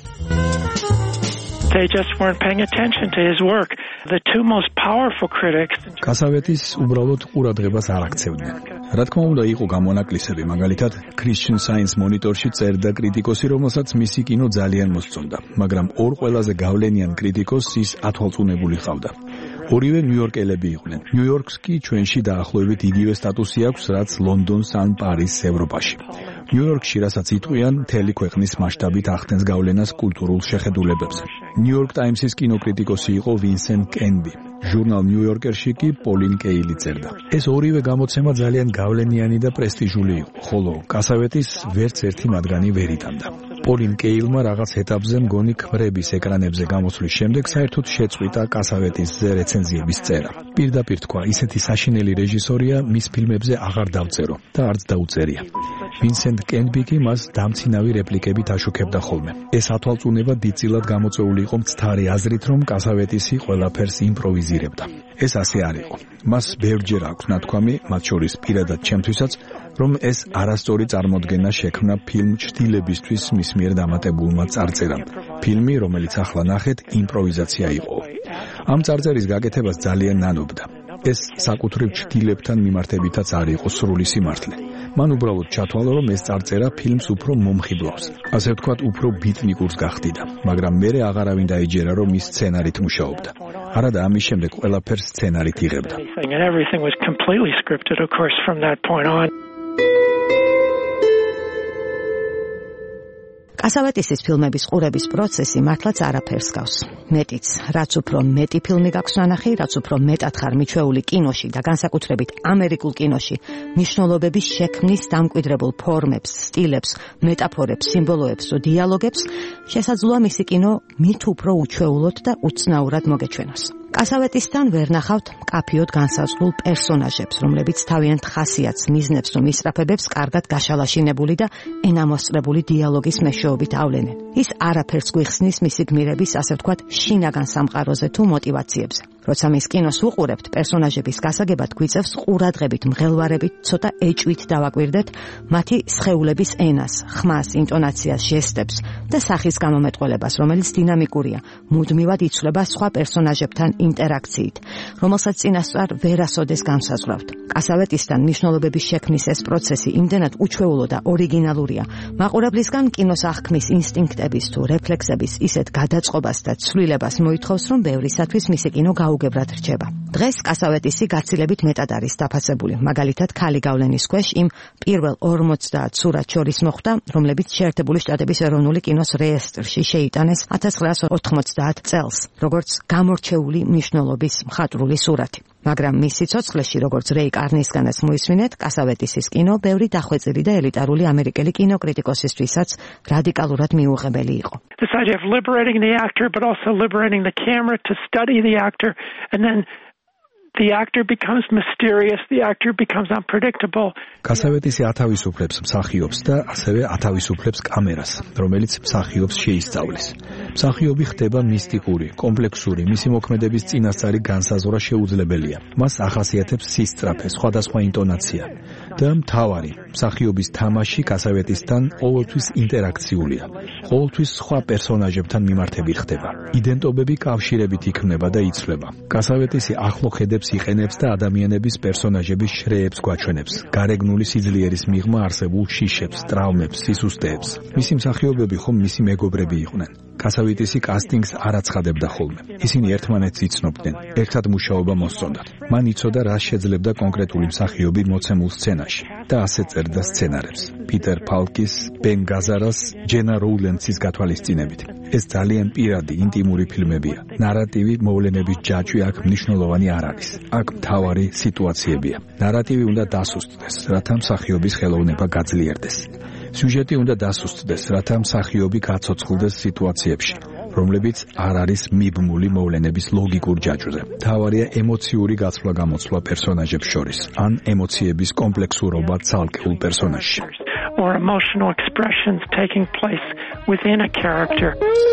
They just weren't paying attention to his work. The two most powerful critics. კასავეტის უბრალოდ ყურადღებას არ აქცევდნენ. რა თქმა უნდა, იყო გამონაკლისები, მაგალითად, Christian Science Monitor-ში წერდა კრიტიკოსი, რომელსაც მისი კინო ძალიან მოსწონდა, მაგრამ ორ ყველაზე გავლენიან კრიტიკოსს ის ათვალწუნებული ჰყავდა. ორივე ნიუ-იორკელები იყვნენ. ნიუ-იორკს კი ჩვენში დაახლოებით იგივე სტატუსი აქვს, რაც ლონდონს ან პარიზს ევროპაში. ნიუ-იორკში, რასაც იტყვიან, მთელი ქვეყნის მასშტაბით ახდენს გავლენას კულტურულ შეხედულებებზე. ნიუ-იორკ ტაიმსის კინოკრიტიკოსი იყო ვინსენტ კენბი. ჟურნალ ნიუ-იორკერში კი პოლინ კეილი წერდა. ეს ორივე გამოცემა ძალიან გავლენიანი და პრესტიჟული იყო, ხოლო კასავეტის ვერც ერთი მათგანი ვერ იტანდა. პოლინ კეილმა რაღაც ეტაპზე მგონი ქმრების ეკრანებზე გამოსვლის შემდეგ საერთოდ შეწყვიტა კასავეტის რეცენზიების წერა. პირდაპირ თქვა, ისეთი საშინელი რეჟისორია, მის ფილმებზე აღარ დავწერო და არც დაუწერია. ვინსენტ კენბი კი მას დამცინავი რეპლიკებით აშუქებდა ხოლმე. ეს ათვალწუნება დიდწილად გამოწვეული იყო მცდარი აზრით, რომ კასავეტისი ყველაფერს იმპროვიზირებდა. ეს ასე არ იყო. მას ბევრჯერ აქვს ნათქვამი, მათ შორის პირადად ჩემთვისაც, რომ ეს არასწორი წარმოდგენა შექმნა ფილმ ჩრდილებისთვის მის მიერ დამატებულმა წარწერამ. ფილმი, რომელიც ახლა ნახეთ, იმპროვიზაცია იყო. ამ წარწერის გაკეთებას ძალიან ნანობდა. ეს საკუთრივ ჩრდილებთან მიმართებითაც არ იყო სრული სიმართლე. მან უბრალოდ ჩათვალა, რომ ეს წარწერა ფილმს უფრო მომხიბლავს. ასე ვთქვათ, უფრო ბიტნიკურს გახდიდა, მაგრამ მერე აღარავინ დაიჯერა, რომ ის სცენარით მუშაობდა. არადა ამის შემდეგ ყველაფერს სცენარით იღებდა. And everything was completely scripted, of course, from that point on. კასავეტისის ფილმების ყურების პროცესი მართლაც არაფერს გავს. მეტიც, რაც უფრო მეტი ფილმი გაქვს ნანახი, რაც უფრო მეტად ხარ მიჩვეული კინოში და განსაკუთრებით ამერიკულ კინოში, მნიშვნელობების შექმნის დამკვიდრებულ ფორმებს, სტილებს, მეტაფორებს, სიმბოლოებს და დიალოგებს, შესაძლოა მისი კინო მით უფრო უჩვეულოდ და უცნაურად მოგეჩვენოს. კასავეტისთან ვერ ნახავთ მკაფიოდ განსაზღვრულ პერსონაჟებს, რომლებიც თავიანთ ხასიათს, მიზნებს თუ მისწრაფებებს კარგად გაშალაშინებული და ენამოსწრებული დიალოგის მეშვეობით ავლენენ. ის არაფერს გვიხსნის მისი გმირების, ასე ვთქვათ, შინაგან სამყაროზე თუ მოტივაციებზე. როცა მის კინოს უყურებთ, პერსონაჟების გასაგებად გვიწევს ყურადღებით, მღელვარებით, ცოტა ეჭვით დავაკვირდეთ მათი სხეულების ენას, ხმას, ინტონაციას, ჟესტებს და სახის გამომეტყველებას, რომელიც დინამიკურია, მუდმივად იცვლება სხვა პერსონაჟებთან ინტერაქციით, რომელსაც წინასწარ ვერასოდეს განსაზღვრავთ. კასავეტისთან მნიშვნელობების შექმნის ეს პროცესი იმდენად უჩვეულო და ორიგინალურია, მაყურებლისგან კინოს აღქმის ინსტინქტების თუ რეფლექსების ისეთ გადაწყობას და ცვლილებას მოითხოვს, რომ ბევრისათვის მისი კინო გაუგებრად რჩება. დღეს კასავეტისი გაცილებით მეტად არის დაფასებული. მაგალითად, ქალი გავლენის ქვეშ იმ პირველ ორმოცდაათ სურათს შორის მოხვდა, რომლებიც შეერთებული შტატების ეროვნული კინოს რეესტრში შეიტანეს ათას ცხრაასი ოთხმოცდაათ წელს, როგორც გამორჩეული მნიშვნელობის მხატვრული სურათი. მაგრამ მის სიცოცხლეში, როგორც რეი კარნისგანაც მოისმინეთ, კასავეტისის კინო ბევრი დახვეწილი და ელიტარული ამერიკელი კინოკრიტიკოსისთვისაც რადიკალურად მიუღებელი იყო. This idea of liberating the actor, but also liberating the camera to study the actor, and then the actor becomes mysterious, the actor becomes unpredictable. კასავეტისი ათავისუფლებს მსახიობს და ასევე ათავისუფლებს კამერას, რომელიც მსახიობს შეისწავლის. მსახიობი ხდება მისტიკური, კომპლექსური, მისი მოქმედების წინასწარი განსაზღვრა შეუძლებელია. მას ახასიათებს სისწრაფე, სხვადასხვა ინტონაცია და მთავარი, მსახიობის თამაში კასავეტისთან ყოველთვის ინტერაქციულია. ყოველთვის სხვა პერსონაჟებთან მიმართები ხდება. იდენტობები კავშირებით იქმნება და იცვლება. კასავეტისი ახლო ხედებს იყენებს და ადამიანების პერსონაჟების შრეებს გვაჩვენებს, გარეგნული სიძლიერის მიღმა არსებულ შიშებს, ტრავმებს, სისუსტეებს. მისი მსახიობები ხომ მისი მეგობრები იყვნენ. კასავეტისი კასტინგს არ აცხადებდა ხოლმე. ისინი ერთმანეთს იცნობდნენ, ერთად მუშაობა მოსწონდათ. მან იცოდა, რა შეძლებდა კონკრეტული მსახიობი მოცემულ სცენაში და ასე წერდა სცენარებს. პიტერ ფალკის, ბენ გაზარას, ჯენა როულენცის გათვალისწინებით. ეს ძალიან პირადი, ინტიმური ფილმებია. ნარატივი, მოვლენების ჯაჭვი აქ მნიშვნელოვანი არ არის. აქ მთავარი სიტუაციებია. ნარატივი უნდა დასუსტდეს, რათა მსახიობის ხელოვნება გაძლიერდეს. სიუჟეტი უნდა დასუსტდეს, რათა მსახიობი გაცოცხლდეს სიტუაციებში, რომლებიც არ არის მიბმული მოვლენების ლოგიკურ ჯაჭვზე. მთავარია ემოციური გაცვლა-გამოცვლა პერსონაჟებს შორის, ან ემოციების კომპლექსურობა ცალკეულ პერსონაჟში. Or emotional expressions taking place within a character.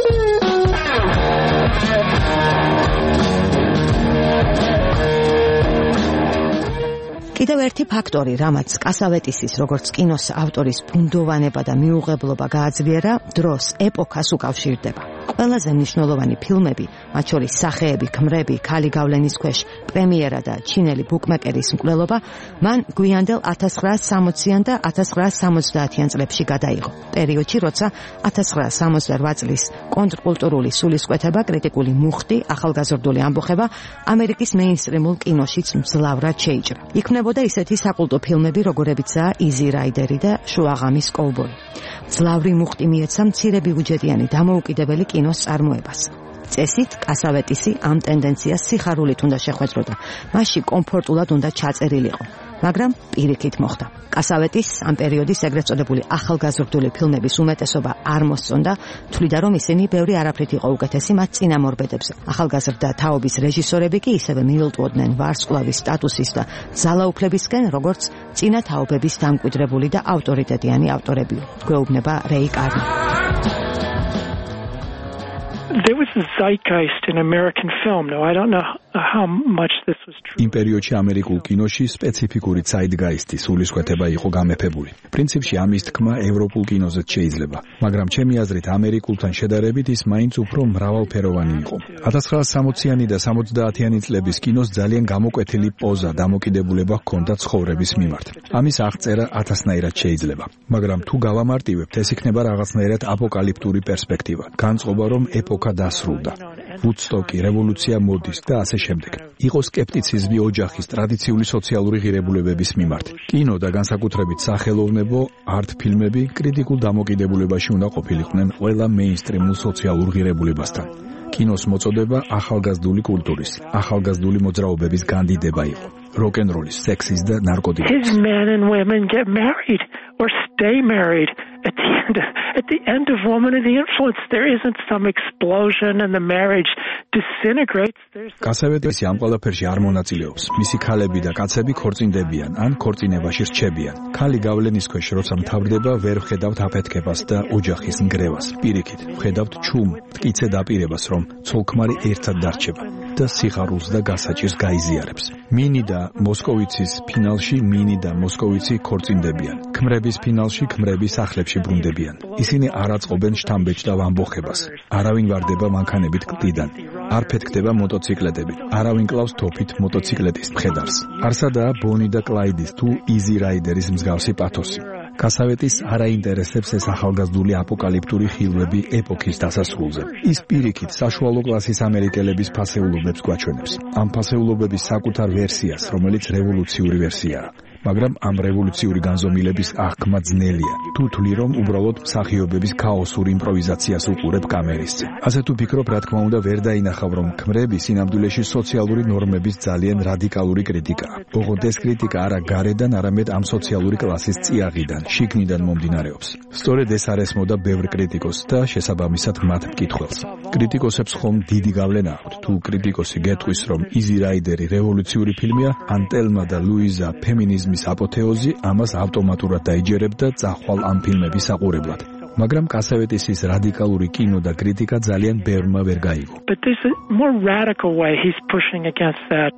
კიდევ ერთი ფაქტორი, რამაც კასავეტისის როგორც კინოს ავტორის ბუნდოვანება და მიუღებლობა გააძლიერა, დროს, ეპოქას უკავშირდება. ყველაზე მნიშვნელოვანი ფილმები, მათ შორის სახეები, ქმრები, ქალი გავლენის ქვეშ, პრემიერა და ჩინელი ბუკმეკერის მკვლელობა, მან გვიანდელ ათას ცხრაასი სამოციან და ათას ცხრაასი სამოცდაათიან წლებში გადაიღო. პერიოდში, როცა ათას ცხრაასი სამოცდარვა წლის კონტრკულტურული სულისკვეთება, კრიტიკული მუხტი, ახალგაზრდული ამბოხება ამერიკის მეინსტრიმულ კინოშიც მძლავრად შეიჭრა. იქმნებოდა ისეთი საკულტო ფილმები, როგორებიცაა Easy Rider და შუაღამის კოუბოი. მძლავრი მუხტი მიეცა მცირე ბიუჯეტიანი დამოუკიდებელი კინოს წარმოებას. წესით კასავეტისი ამ ტენდენციას სიხარულით უნდა შეხვეწროდა. მასში კომფორტულად უნდა ჩაწერილიყო, მაგრამ პირიქით მოხდა. კასავეტის ამ პერიოდის ეგრეთ წოდებული ახალგაზრდული ფილმების უმეტესობა არ მოსწონდა, თვლიდა რომ ისინი ბევრი არაფრით იყო უკეთესი მათ წინამორბედებზე. ახალგაზრდა თაობის რეჟისორები კი ისევე მიილტვოდნენ ვარსკვლავის სტატუსის და ძალაუფლებისკენ, როგორც წინა თაობების დამკვიდრებული და ავტორიტეტიანი ავტორებია. გვეუბნება რეი კარნი. There was a zeitgeist in American film. Now, I don't know how much this was true. იმ პერიოდში ამერიკულ კინოში სპეციფიკური zeitgeist-ი სულისკვეთება იყო გამეფებული. პრინციპში ამის თქმა ევროპულ კინოზეც შეიძლება, მაგრამ ჩემი აზრით ამერიკულთან შედარებით ის მაინც უფრო მრავალფეროვანი იყო. ათას ცხრაასი სამოციანი და სამოცდაათიანი წლების კინოს ძალიან გამოკვეთილი პოზა, დამოკიდებულება ჰქონდა ცხოვრების მიმართ. ამის აღწერა ათასნაირად შეიძლება, მაგრამ თუ გავამარტივებთ, ეს იქნება რაღაცნაირად აპოკალიფტური პერსპექტივა. განწყობა, რომ ეპოქა დასრულდა. ვუდსტოკი, რევოლუცია მოდის და ასე შემდეგ. იყო სკეპტიციზმი ოჯახის ტრადიციული სოციალური ღირებულებების მიმართ. კინო და განსაკუთრებით სახელოვნებო არტ ფილმები კრიტიკულ დამოკიდებულებაში უნდა ყოფილიყვნენ ყველა მეინსტრიმულ სოციალურ ღირებულებასთან. კინოს მოწოდება ახალგაზრდული კულტურის, ახალგაზრდული მოძრაობების განდიდება იყო. როკ-ენ-როლის, სექსის და ნარკოტიკების. His men and women get married or stay married. At the end of, at the end of Woman of the Influence, there isn't some explosion and the marriage disintegrates. კასავეტისი ამ ყველაფერში არ მონაწილეობს. მისი ქალები და კაცები ქორწინდებიან ან ქორწინებაში რჩებიან. ქალი გავლენის ქვეშ როცა მთავრდება, ვერ ვხედავთ აფეთქებას და ოჯახის ნგრევას. პირიქით, ვხედავთ ჩუმ, მტკიცე დაპირებას, რომ ცოლ-ქმარი ერთად დარჩება. და სიხარულს და გასაჭირს გაიზიარებს. მინი და მოსკოვიცის ფინალში მინი და მოსკოვიცი ქორწინდებიან. ქმრების ფინალში ქმრები სახლებში ბრუნდებიან. ისინი არ აწყობენ შთამბეჭდავ ამბოხებას. არავინ ვარდება მანქანებით კლდიდან. არ ფეთქდება მოტოციკლეტები. არავინ კლავს თოფით მოტოციკლეტის მხედარს. არსადაა ბონი და კლაიდის თუ იზი რაიდერის მსგავსი პათოსი. კასავეტის არაინტერესებს ეს ახალგაზრდული აპოკალიფტური ხილვები ეპოქის დასასრულზე. ის პირიქით საშუალო კლასის ამერიკელების ფასეულობებს გვაჩვენებს. ამ ფასეულობების საკუთარ ვერსიას, რომელიც რევოლუციური ვერსიაა. მაგრამ ამ რევოლუციური განზომილების აღქმა ძნელია. თუ თვლი რომ უბრალოდ მსახიობების ქაოსურ იმპროვიზაციას უყურებ კამერისზე. ასე თუ ფიქრობ, რა თქმა უნდა, ვერ დაინახავ, რომ ქმრები სინამდვილეში სოციალური ნორმების ძალიან რადიკალური კრიტიკაა. ოღონდ ეს კრიტიკა არა გარედან, არამედ ამ სოციალური კლასის წიაღიდან, შიგნიდან მომდინარეობს. სწორედ ეს არ ესმოდა ბევრ კრიტიკოსს და შესაბამისად მათ მკითხველს. კრიტიკოსებს ხომ დიდი გავლენა აქვთ, თუ კრიტიკოსი გეტყვის, რომ იზი რაიდერი რევოლუციური ფილმია, ან ტელმა და ლუიზა ფემინიზმი მის აპოთეოზი ამას ავტომატურად დაიჯერებდა წახვალ ამ ფილმების საყურებლად. მაგრამ კასავეტისის რადიკალური კინო და კრიტიკა ძალიან ბევრმა ვერ გაიგო. But there's a more radical way he's pushing against that.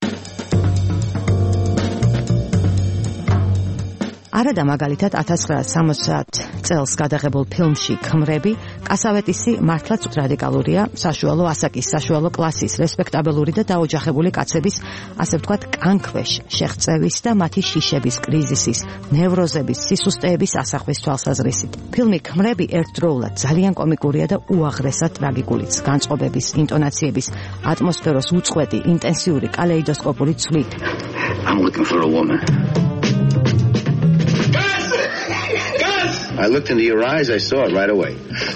არადა მაგალითად ათას ცხრაასი სამოცდაათ წელს გადაღებულ ფილმში ქმრები კასავეტისი მართლაც რადიკალურია, საშუალო ასაკის, საშუალო კლასის, რესპექტაბელური და დაოჯახებული კაცების, ასე ვთქვათ, კანქვეშ შეღწევის და მათი შიშების, კრიზისის, ნევროზების, სისუსტეების ასახვის თვალსაზრისით. ფილმი ქმრები ერთდროულად ძალიან კომიკურია და უაღრესად ტრაგიკულიც, განწყობების, ინტონაციების, ატმოსფეროს უწყვეტი, ინტენსიური, კალეიდოსკოპური ცვლით. I'm looking for a woman. I looked into your eyes, I saw it right away.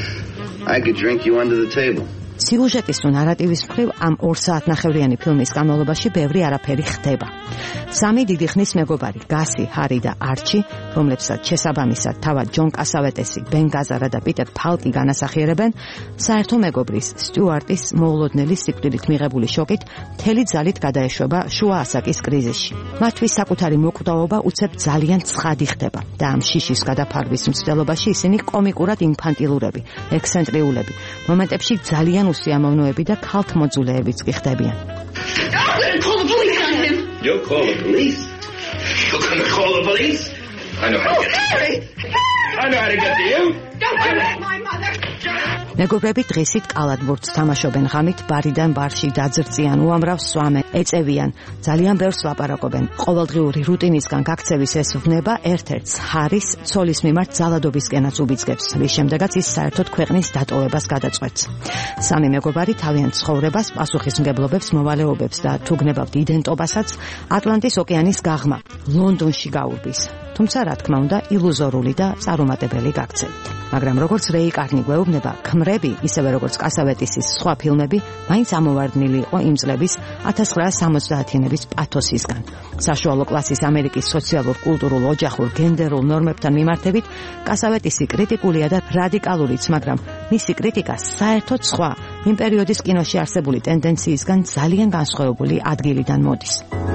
I could drink you under the table. სიუჟეტის თუ ნარატივის მხრივ ამ ორ საათნახევრიანი ფილმის განმავლობაში ბევრი არაფერი ხდება. სამი დიდი ხნის მეგობარი, გასი, ჰარი და არჩი, რომლებსაც შესაბამისად თავად ჯონ კასავეტესი, ბენ გაზარა და პიტერ ფალკი განასახიერებენ, საერთო მეგობრის, სტიუარტის მოულოდნელი სიკვდილით მიღებული შოკით მთელი ძალით გადაეშვება შუა ასაკის კრიზისში. მათთვის საკუთარი მოკვდავობა უცებ ძალიან ცხადი ხდება და ამ შიშის გადაფარვის მცდელობაში ისინი კომიკურად ინფანტილურები, ექსცენტრიულები, მომენტებში ძალიან უსიამოვნოები და ქალთმოძულეებიც კი ხდებიან. I'm going to call the police on him. You'll call the police? You're going to call the police? I know how to get to you. I know how to get to you. Don't do it, my mother. მეგობრები დღისით კალათბურთს თამაშობენ, ღამით ბარიდან ბარში დაძრწიან, უამრავ სვამენ, ეწევიან, ძალიან ბევრს ლაპარაკობენ. ყოველდღიური რუტინისგან გაქცევის ეს ვნება ერთ-ერთს ჰარის ცოლის მიმართ ძალადობისკენაც უბიძგებს, რის შემდეგაც ის საერთოდ ქვეყნის დატოვებას გადაწყვეტს. სამი მეგობარი თავიანთ ცხოვრებას, პასუხისმგებლობებს, მოვალეობებს და თუ გნებავთ იდენტობასაც ატლანტის ოკეანის გაღმა ლონდონში გაურბის. თუმცა რა თქმა უნდა ილუზორული და წარუმატებელი გაქცევით. მაგრამ როგორც რეი კარნი გვეუბნება, ქმრები, ისევე როგორც კასავეტისის სხვა ფილმები, მაინც ამოვარდნილი იყო იმ წლების ათას ცხრაასი სამოცდაათიანების პათოსისგან. საშუალო კლასის ამერიკის სოციალურ, კულტურულ, ოჯახურ, გენდერულ ნორმებთან მიმართებით კასავეტისი კრიტიკულია და რადიკალურიც, მაგრამ მისი კრიტიკა საერთოდ სხვა, იმ პერიოდის კინოში არსებული ტენდენციისგან ძალიან განსხვავებული ადგილიდან მოდის.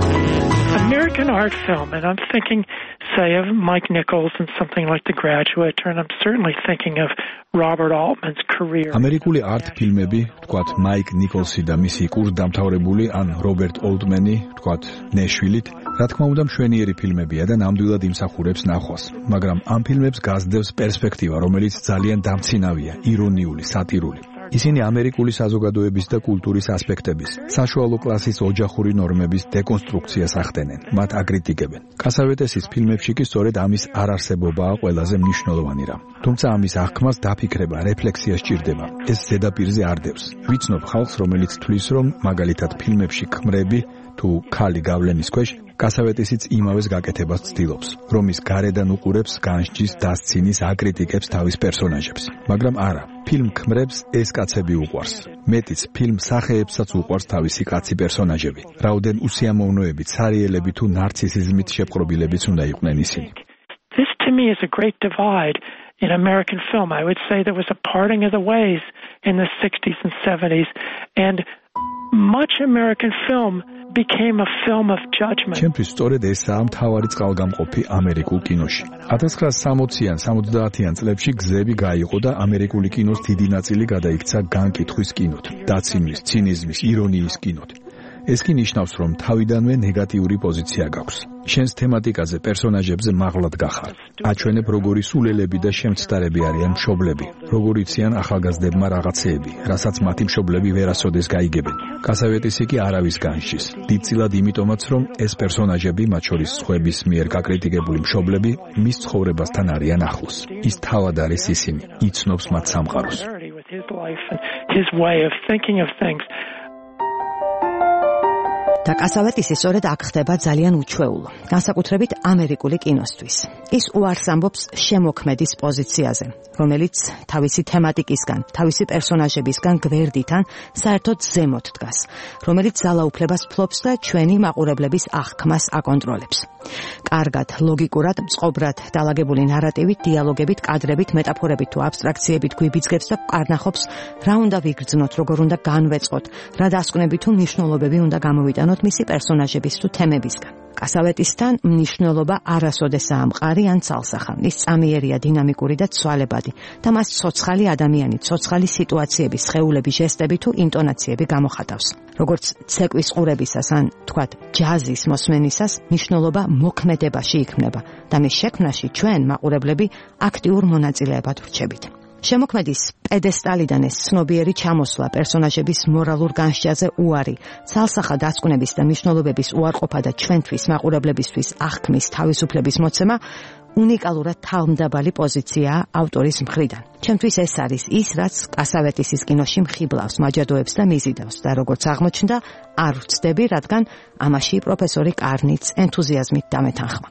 American art film, and I'm thinking, say, of Mike Nichols and something like The Graduate, and I'm certainly thinking of Robert Altman's career. ამერიკული art ფილმები, თქვათ, მაიკ ნიკოლსი და მისი კურსდამთავრებული ან რობერტ ოლტმენი, თქვათ, ნეშვილით, რა თქმა უნდა, მშვენიერი ფილმებია და ნამდვილად იმსახურებს ნახვას, მაგრამ ამ ფილმებს გასდევს პერსპექტივა, რომელიც ძალიან დამცინავია, ირონიული, სატირული. ისინი ამერიკული საზოგადოების და კულტურის ასპექტების, საშუალო კლასის ოჯახური ნორმების დეკონსტრუქციას ახდენენ, მათ აკრიტიკებენ. კასავეტესის ფილმებში კი სწორედ ამის არარსებობაა ყველაზე მნიშვნელოვანი რამ. თუმცა ამის აღქმას დაფიქრება, რეფლექსია სჭირდება. ეს ზედაპირზე არ დევს. ვიცნობ ხალხს, რომელიც თვლის, რომ მაგალითად ფილმებში ქმრები თუ ქალი გავლენის ქვეშ კასავეტისიც იმავეს გაკეთებას ცდილობს, რომ ის გარედან უყურებს, განსჯის, დასცინის, აკრიტიკებს თავის პერსონაჟებს. მაგრამ არა, ფილმ ქმრებს ეს კაცები უყვარს. მეტიც, ფილმ სახეებსაც უყვარს თავისი კაცი პერსონაჟები. რაოდენ უსიამოვნოებით, სარიელები თუ ნარცისიზმით შეპყრობილებიც უნდა იყვნენ ისინი. This to me is a great divide in American film. I would say there was a parting of the ways in the sixties and seventies, and much American film became a film of judgment. ჩემთვის სწორედ ესაა მთავარი წყალგამყოფი ამერიკულ კინოში. ათას ცხრაასი სამოციან სამოცდაათიან წლებში გზები გაიყო და ამერიკული კინოს დიდი ნაწილი გადაიქცა განკითხვის კინოთ, დაცინვის, ცინიზმის, ირონიის კინოთ. ეს კი ნიშნავს, რომ თავიდანვე ნეგატიური პოზიცია გაქვს. შენს თემატიკაზე, პერსონაჟებზე მაღლად გახარ. აჩვენებ, როგორი სულელები და შემცდარები არიან მშობლები, როგორ იციან ახალგაზრდებმა რაღაცეები, რასაც მათი მშობლები ვერასოდეს გაიგებენ. კასავეტისი კი არავის განშის. დიდწილად იმიტომაც, რომ ეს პერსონაჟები, მათ შორის სხვების მიერ გაკრიტიკებული მშობლები, მის ცხოვრებასთან არიან ახლოს. ის თავად არის ისინი, იცნობს მათ სამყაროს. და კასავეტისი სწორედ აქ ხდება ძალიან უჩვეულო, განსაკუთრებით ამერიკული კინოსთვის. ის უარს ამბობს შემოქმედის პოზიციაზე, რომელიც თავისი თემატიკისგან, თავისი პერსონაჟებისგან გვერდით ან საერთოდ ზემოთ დგას, რომელიც ძალაუფლებას ფლობს და ჩვენი მაყურებლების აღქმას აკონტროლებს. კარგად, ლოგიკურად, წყობრად დალაგებული ნარატივით, დიალოგებით, კადრებით, მეტაფორებით თუ აბსტრაქციებით გვიბიძგებს და კარნახობს, რა უნდა ვიგრძნოთ, როგორ უნდა განვეწყოთ, რა დასკვნები თუ მნიშვნელობები უნდა გამოვიტანოთ მისი პერსონაჟების თუ თემებისგან. კასავეტისთან მნიშვნელობა არასოდესაა მყარი ან ცალსახა. ის წამიერია, დინამიკური და ცვალებადი და მას ცოცხალი ადამიანი, ცოცხალი სიტუაციები, სხეულები, ჟესტები თუ ინტონაციები გამოხატავს. როგორც ცეკვის ყურებისას ან თქვათ ჯაზის მოსმენისას მნიშვნელობა მოქმედებაში იქმნება და მის შექმნაში ჩვენ მაყურებლები აქტიურ მონაწილეებად ვრჩებით. შემოქმედის პედესტალიდან ეს ცნობიერი ჩამოსვლა, პერსონაჟების მორალურ განსჯაზე უარი, ცალსახა დასკვნების და მნიშვნელობების უარყოფა და ჩვენთვის მაყურებლებისთვის აღქმის თავისუფლების მოცემა უნიკალურად თავმდაბალი პოზიციაა ავტორის მხრიდან. ჩემთვის ეს არის ის, რაც კასავეტისის კინოში მხიბლავს, მაჯადოებს და მიზიდავს და როგორც აღმოჩნდა, არ ვცდები, რადგან ამაში პროფესორი კარნიც ენთუზიაზმით დამეთანხმა.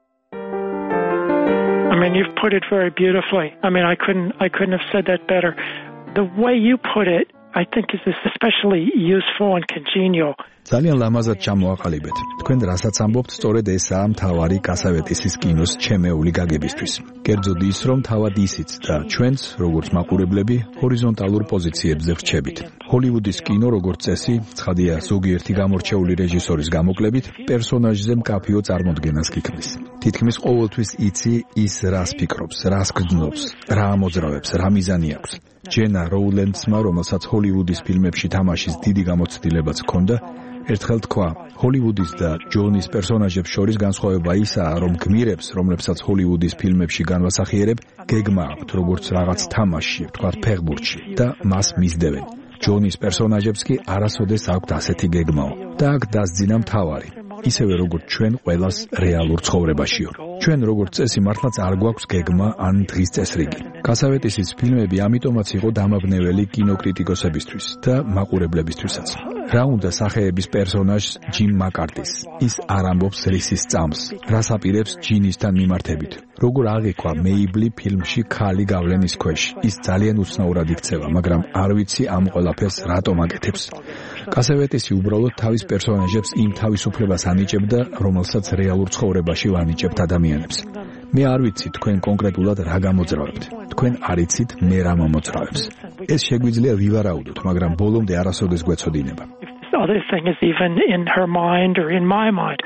I mean, you've put it very beautifully. I mean, I couldn't, I couldn't have said that better. The way you put it, I think, is especially useful and congenial. ძალიან ლამაზად ჩამოაყალიბეთ. თქვენ რასაც ამბობთ, სწორედ ესაა მთავარი კასავეტისის კინოს ჩემეული გაგებისთვის. კერძოდ ის, რომ თავად ისიც და ჩვენც, როგორც მაყურებლები, ჰორიზონტალურ პოზიციებზე ვრჩებით. ჰოლივუდის კინო, როგორც წესი, ცხადია, ზოგიერთი გამორჩეული რეჟისორის გამოკლებით, პერსონაჟზე მკაფიო წარმოდგენას გიქმნის. თითქმის ყოველთვის იცი ის რას ფიქრობს, რას გრძნობს, რა ამოძრავებს, რა მიზანი აქვს. ჯენა როულენდსმა, რომელსაც ჰოლივუდის ფილმებში თამაშის დიდი გამოცდილებაც ჰქონდა, ერთხელ თქვა, ჰოლივუდის და ჯონის პერსონაჟებს შორის განსხვავება ისაა, რომ გმირებს, რომლებსაც ჰოლივუდის ფილმებში განვასახიერებ, გეგმა აქვთ, როგორც რაღაც თამაშში, ვთქვათ, ფეხბურთში და მას მისდევენ. ჯონის პერსონაჟებს კი არასოდეს აქვთ ასეთი გეგმაო და აქ დასძინა მთავარი. ისევე როგორც ჩვენ ყველას რეალურ ცხოვრებაშიო. ჩვენ როგორც წესი მართლაც არ გვაქვს გეგმა ან დღის წესრიგი. კასავეტისის ფილმები ამიტომაც იყო დამაბნეველი კინოკრიტიკოსებისთვის და მაყურებლებისთვისაც. რა უნდა სახეების პერსონაჟს ჯიმ მაკარტის? ის არ ამბობს რისის წამს, რას აპირებს ჯინისთან მიმართებით. როგორ აღიქვა მეიბლი ფილმში ქალი გავლენის ქვეშ. ის ძალიან უცნაურად იქცევა, მაგრამ არ ვიცი ამ ყველაფერს რატომ აკეთებს. კასავეტისი უბრალოდ თავის პერსონაჟებს იმ თავისუფლებას ანიჭებდა, რომელსაც რეალურ ცხოვრებაში ვანიჭებთ ადამიანებს. მე არ ვიცი თქვენ კონკრეტულად რა გამოძრავებთ. თქვენ არ იცით მე რა მომოძრავებს. ეს შეგვიძლია ვივარაუდოთ, მაგრამ ბოლომდე არასოდეს გვეცოდინება. The other thing is even in her mind or in my mind.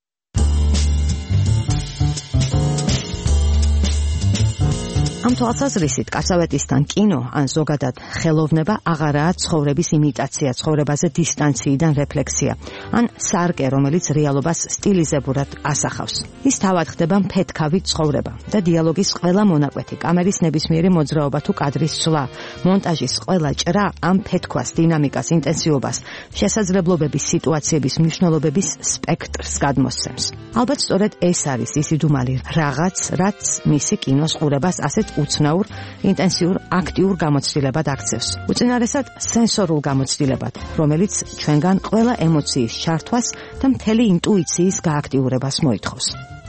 ამ თვალსაზრისით კასავეტისთან კინო ან ზოგადად ხელოვნება აღარაა ცხოვრების იმიტაცია, ცხოვრებაზე დისტანციიდან რეფლექსია, ან სარკე, რომელიც რეალობას სტილიზებურად ასახავს. ის თავად ხდება მფეთქავი ცხოვრება და დიალოგის ყველა მონაკვეთი, კამერის ნებისმიერი მოძრაობა თუ კადრის ცვლა, მონტაჟის ყველა ჭრა ამ ფეთქვას, დინამიკას, ინტენსივობას, შესაძლებლობების, სიტუაციების, მნიშვნელობების სპექტრს გადმოსცემს. ალბათ სწორედ ეს არის ის იდუმალი რაღაც, რაც მისი კინოს ყურებას ასეთ უცნაურ, ინტენსიურ, აქტიურ გამოცდილებად აქცევს. უწინარესად სენსორულ გამოცდილებად, რომელიც ჩვენგან ყველა ემოციის ჩართვას და მთელი ინტუიციის გააქტიურებას მოითხოვს.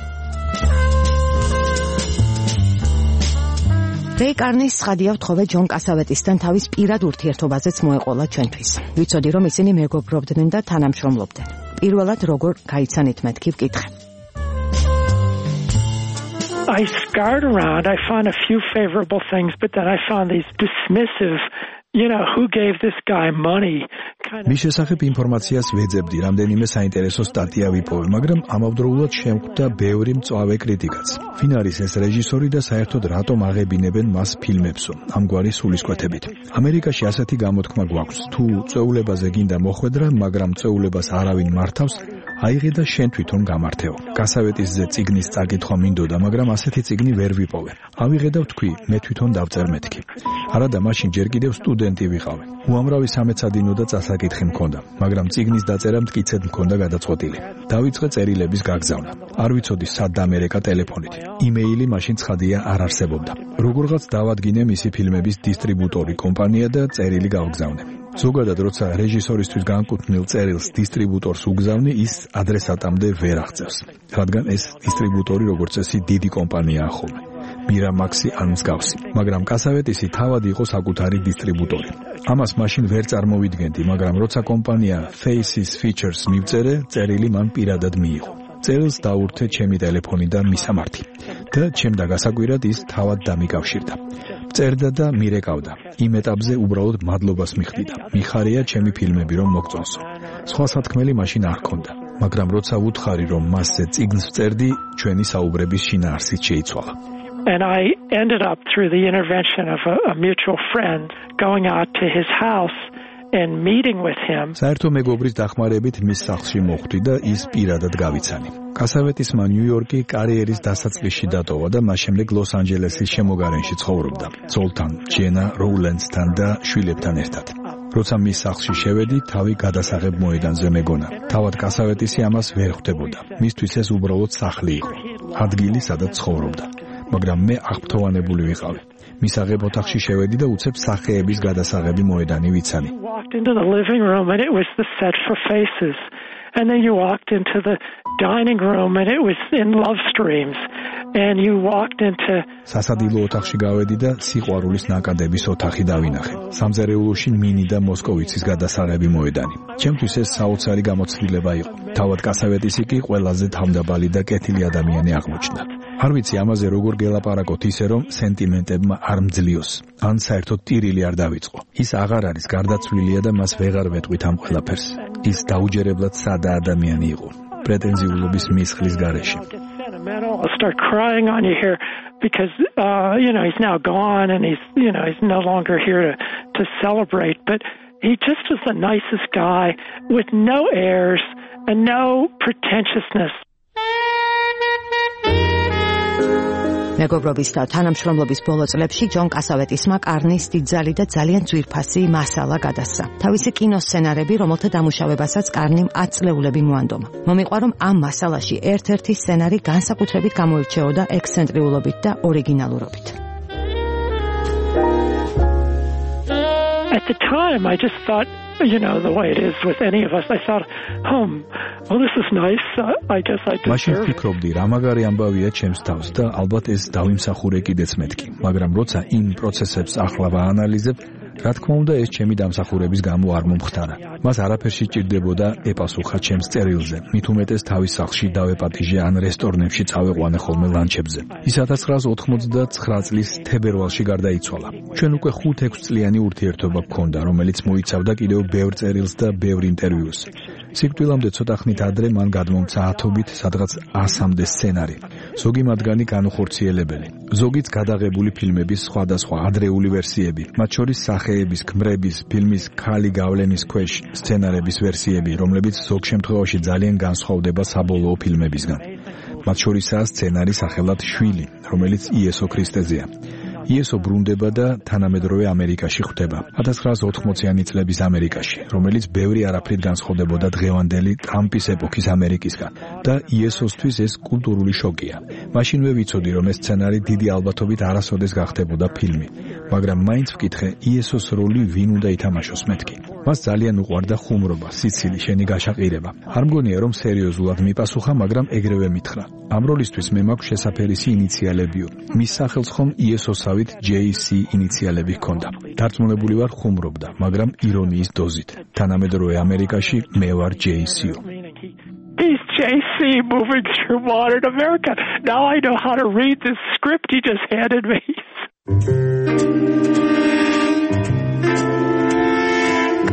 რეი კარნის ცხადია ვთხოვე ჯონ კასავეტისთან თავის პირად ურთიერთობაზეც მოეყოლა ჩვენთვის. ვიცოდი, რომ ისინი მეგობრობდნენ და თანამშრომლობდნენ. პირველად როგორ გაიცანით მეთქი ვკითხე. I scoured around. I found a few favorable things, but then I found these dismissive you know, who gave this guy money? მის შესახებ ინფორმაციას ვეძებდი, რამდენიმე საინტერესო სტატია ვიპოვე, მაგრამ ამავდროულად შემხვდა ბევრი მწვავე კრიტიკაც. ვინ არის ეს რეჟისორი და საერთოდ რატომ აღებინებენ მას ფილმებსო, ამგვარი სულისკვეთებით. ამერიკაში ასეთი გამოთქმა გვაქვს, თუ წვეულებაზე გინდა მოხვედრა, მაგრამ წვეულებას არავინ მართავს, აიღე და შენ თვითონ გამართეო. გასავეტისზე წიგნის წაკითხვა მინდოდა, მაგრამ ასეთი წიგნი ვერ ვიპოვე. ავიღე და ვთქვი, მე თვითონ დავწერ მეთქი. არადა მაშინ ჯერ კიდევ სტუდენტი ვიყავი. უამრავი სამეცადინო და წასაკითხი მქონდა, მაგრამ წიგნის დაწერა მტკიცედ მქონდა გადაწყვეტილი. დავიწყე წერილების გაგზავნა. არ ვიცოდი სად დამერეკა ტელეფონით. იმეილი მაშინ ცხადია არ არსებობდა. როგორღაც დავადგინე მისი ფილმების დისტრიბუტორი კომპანია და წერილი გავგზავნე. ზოგადად როცა რეჟისორისთვის განკუთვნილ წერილს დისტრიბუტორს უგზავნი, ის ადრესატამდე ვერ აღწევს, რადგან ეს დისტრიბუტორი როგორც წესი დიდი კომპანიაა ხოლმე. Miramaxi ან მსგავსი, მაგრამ კასავეტისი თავად იყო საკუთარი დისტრიბუტორი. ამას მაშინ ვერ წარმოვიდგენდი, მაგრამ როცა კომპანია Faces Features მივწერე, წერილი მან პირადად მიიღო. წერილს დაურთე ჩემი ტელეფონი და მისამართი და ჩემდა გასაკვირად ის თავად დამიკავშირდა. წერდა და მირეკავდა. იმ ეტაპზე უბრალოდ მადლობას მიხდიდა. მიხარია ჩემი ფილმები რომ მოგწონსო. სხვა სათქმელი მაშინ არ ჰქონდა, მაგრამ როცა უთხარი რომ მასზე წიგნს წერდი, ჩვენი საუბრების შინაარსიც შეიცვალა. And I ended up through the intervention of a, a mutual friend going out to his house and meeting with him. საერთო მეგობრის დახმარებით მის სახლში მოხვდი და ის პირადად გავიცანი. კასავეტისმა ნიუ-იორკი კარიერის დასაწყისში დატოვა და მას შემდეგ ლოს-ანჯელესის შემოგარენში ცხოვრობდა. ძოლთან, ჯენა როულენსთან და შვილებთან ერთად. როცა მის სახლში შევედი, თავი გადასაღებ მოედანზე მეგონა. თავად კასავეტისი ამას ვერ ხვდებოდა. მისთვის ეს უბრალოდ სახლი იყო, ადგილი სადაც ცხოვრობდა. მაგრამ მე აღფრთოვანებული ვიყავი. მისაღებ ოთახში შევედი და უცებ სახეების გადასაღები მოედანი ვიცანი. Walked into the living room and it was the set for Faces. And then you walked into the dining room and it was in Love Streams. And you walked into სასადილო ოთახში გავედი და სიყვარულის ნაკადების ოთახი დავინახე. სამზარეულოში მინი და მოსკოვიცის გადასაღები მოედანი. ჩემთვის ეს საოცარი გამოცდილება იყო. თავად კასავეტისი კი ყველაზე თავდაბალი და კეთილი ადამიანი აღმოჩნდა. არ ვიცი ამაზე როგორ გელაპარაკოთ ისე რომ სენტიმენტებმა არ მძლიოს, ან საერთოდ ტირილი არ დავიწყო. ის აღარ არის გარდაცვლილია და მას ვეღარ ვეტყვით ამ ყველაფერს. ის დაუჯერებლად სადა ადამიანი იყო, პრეტენზიულობის მისხლის გარეშე. I'll start crying on you here because uh, you know, he's now gone and he's, you know, he's no longer here to, to celebrate, but he just was the nicest guy with no airs and no pretentiousness. მეგობრობის და თანამშრომლობის ბოლო წლებში ჯონ კასავეტისმა კარნის დიდძალი და ძალიან ძვირფასი მასალა გადასცა. თავისი კინოსცენარები, რომელთა დამუშავებასაც კარნიმ ათ წლეულები მოანდომა. მომიყვა, რომ ამ მასალაში ერთ-ერთი სცენარი განსაკუთრებით გამოირჩეოდა ექსცენტრიულობით და ორიგინალურობით. At the time, I just thought, you know, the way it is with any of us, I thought, oh, well, this is nice. Uh, I guess I deserve. მაშინ ვფიქრობდი, რა მაგარი ამბავია ჩემს თავს და ალბათ ეს დავიმსახურე კიდეც მეთქი. მაგრამ როცა იმ პროცესებს ახლა ვაანალიზებ, რა თქმა უნდა, ეს ჩემი დამსახურების გამო არ მომხდარა. მას არაფერში ჭირდებოდა ეპასუხა ჩემს წერილზე. მით უმეტეს თავის სახლში დავეპატიჟე ან რესტორნებში წავეყვანე ხოლმე ლანჩებზე. ის ათას ცხრაას ოთხმოცდათვრამეტ წლის თებერვალში გარდაიცვალა. ჩვენ უკვე ხუთ-ექვს წლიანი ურთიერთობა გქონდა, რომელიც მოიცავდა კიდევ ბევრ წერილს და ბევრ ინტერვიუს. სიკვდილამდე ცოტა ხნით ადრე მან გადმომცა ათობით სადღაც ასამდე სცენარი. ზოგი მათგანი განუხორციელებელი, ზოგიც გადაღებული ფილმების სხვადასხვა ადრეული ვერსიები, მათ შორის სახეების, ქმრების, ფილმის ქალი გავლენის ქვეშ სცენარების ვერსიები, რომლებიც ზოგ შემთხვევაში ძალიან განსხვავდება საბოლოო ფილმებისგან. მათ შორისაა სცენარი სახელად შვილი, რომელიც იესო ქრისტეზეა. იესო ბრუნდება და თანამედროვე ამერიკაში ხვდება. ათას ცხრაას ოთხმოციანი წლების ამერიკაში, რომელიც ბევრი არაფრით განსხვავდებოდა დღევანდელი ტრამპის ეპოქის ამერიკისგან და იესოსთვის ეს კულტურული შოკია. მაშინვე ვიცოდი, რომ ეს სცენარი დიდი ალბათობით არასოდეს გახდებოდა ფილმი, მაგრამ მაინც ვკითხე, იესოს როლი ვინ უნდა ითამაშოს მეთქი. მას ძალიან უყვარდა ხუმრობა, სიცილი, შენი გაშაყირება. არ მგონია, რომ სერიოზულად მიპასუხა, მაგრამ ეგრევე მითხრა. ამ როლისთვის მე მაქვს შესაფერისი ინიციალებიო. მის სახელს ხომ იესოსავით ჯეი სი ინიციალები ჰქონდა. დარწმუნებული ვარ ხუმრობდა, მაგრამ ირონიის დოზით. თანამედროვე ამერიკაში მე ვარ ჯეი სიო. He's J C moving through modern America. Now I know how to read this script he just handed me.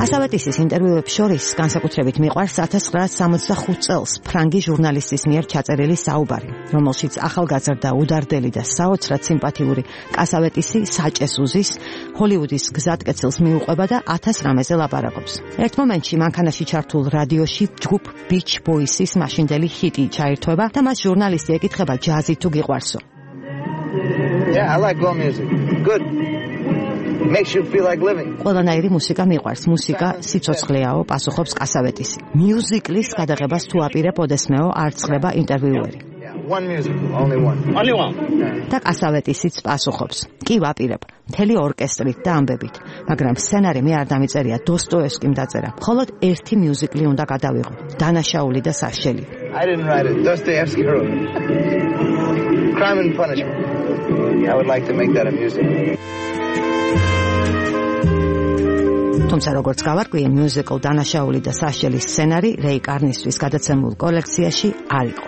კასავეტისის ინტერვიუებს შორის განსაკუთრებით მიყვარს ათას ცხრაასი სამოცდახუთი წელს ფრანგი ჟურნალისტის მიერ ჩაწერილი საუბარი, რომელშიც ახალგაზრდა, უდარდელი და საოცრად სიმპათიური კასავეტისი საჭესუზის ჰოლივუდის გზატკეცილს მიუყვება და ათას რამეზე ლაპარაკობს. ერთ მომენტში მანქანაში ჩართულ რადიოში ჯგუფ Beach Boys-ის მაშინდელი ჰიტი ჩაირთვება და მას ჟურნალისტი ეკითხება ჯაზი თუ გიყვარსო. Yeah, I like glow music. Good. Makes you feel like living. ყველანაირი მუსიკა მიყვარს, მუსიკა სიცოცხლეაო, პასუხობს კასავეტისი. მიუზიკლის გადაღებას თუ აპირებ ოდესმეო არ ცხრება ინტერვიუერი. One music, only one. Only one. და კასავეტისიც პასუხობს. კი ვაპირებ, მთელი ორკესტრით და ამბებით, მაგრამ სცენარი მე არ დამიწერია, დოსტოევსკიმ დაწერა. მხოლოდ ერთი მიუზიკლი უნდა გადავიღო, დანაშაული და სასჯელი. I didn't write it. Dostoevsky wrote it. Crime and Punishment. I would like to make that a musical. თუმცა როგორც გავარკვიე, მიუზიკლ დანაშაული და სასჯელის სცენარი რეი კარნისთვის გადაცემულ კოლექციაში არ იყო.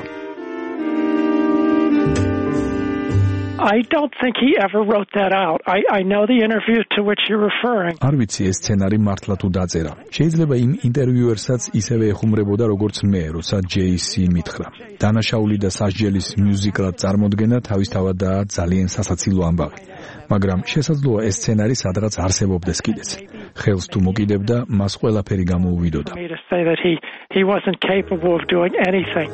I don't think he ever wrote that out. I I know the interview to which you're referring. არ ვიცი ეს სცენარი მართლა თუ დაწერა. შეიძლება იმ ინტერვიუერსაც ისევე ეხუმრებოდა როგორც მე, როცა ჯეი-სი მითხრა. დანაშაული და სასჯელის მიუზიკლად წარმოდგენა თავისთავადაა ძალიან სასაცილო ამბავი. მაგრამ შესაძლოა ეს სცენარი სადღაც არსებობდეს კიდეც. ხელს თუ მოკიდებდა, მას ყველაფერი გამოუვიდოდა. He he wasn't capable of doing anything.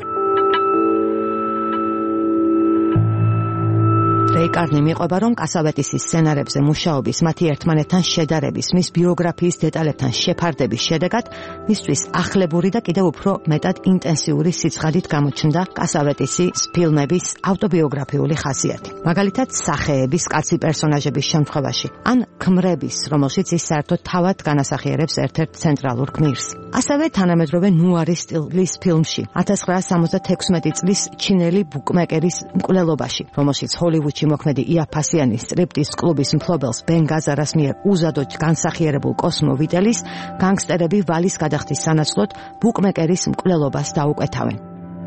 რეი კარნი მიყვება, რომ კასავეტისის სცენარებზე მუშაობის, მათი ერთმანეთთან შედარების, მის ბიოგრაფიის დეტალებთან შეფარდების შედეგად მისთვის ახლებური და კიდევ უფრო მეტად ინტენსიური სიცხადით გამოჩნდა კასავეტისის ფილმების ავტობიოგრაფიული ხასიათი. მაგალითად, სახეების, კაცი პერსონაჟების შემთხვევაში, ან ქმრების, რომელშიც ის საერთოდ თავად განასახიერებს ერთ-ერთ ცენტრალურ გმირს. ასევე თანამედროვე ნუარი სტილის ფილმში ათას ცხრაასი სამოცდათექვსმეტი წლის ჩინელი ბუკმეკერის მკვლელობაში, რომელშიც ჰოლივუდში მოქმედი იაფასიანის სტრიპტის კლუბის მფლობელს ბენ გაზარას მიერ უზადოდ განსახიერებულ კოსმო ვიტელის განგსტერები ვალის გადახდის სანაცვლოდ ბუკმეკერის მკვლელობას დაუკვეთავენ.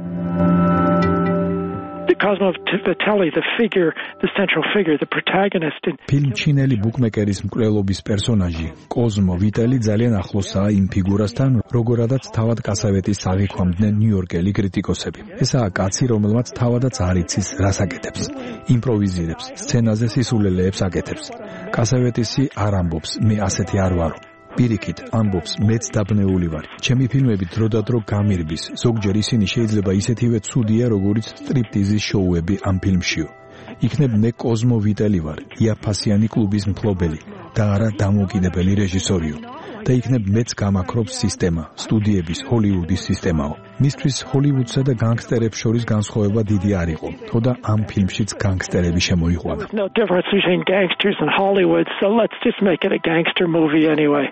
Cosmo Vitelli, the figure, the central figure, the protagonist in ფილმ ჩინელი ბუკმეკერის მკვლელობის პერსონაჟი კოზმო ვიტელი ძალიან ახლოსაა იმ ფიგურასთან, როგორადაც თავად კასავეტის აღიქვამდნენ ნიუ-იორკელი კრიტიკოსები. ესაა კაცი, რომელმაც თავადაც არ იცის, რას აკეთებს. იმპროვიზირებს, სცენაზე სისულელეებს აკეთებს. კასავეტისი არ ამბობს, მე ასეთი არ ვარო. პირიქით, ამბობს, მეც დაბნეული ვარ. ჩემი ფილმები დროდადრო გამირბის. ზოგჯერ ისინი შეიძლება ისეთივე ცუდია, როგორიც სტრიპტიზის შოუები ამ ფილმშიო. იქნებ მე კოზმო ვიტელი ვარ, იაფასიანი კლუბის მფლობელი და არა დამოუკიდებელი რეჟისორიო. და იქნებ მეც გამაქრობს სისტემა, სტუდიების, ჰოლივუდის სისტემაო. მისთვის ჰოლივუდსა და განგსტერებს შორის განსხვავება დიდი არ იყო. თორდა ამ ფილმშიც განგსტერები შემოიყვანა. No difference between gangsters and Hollywood, so let's just make it a gangster movie anyway.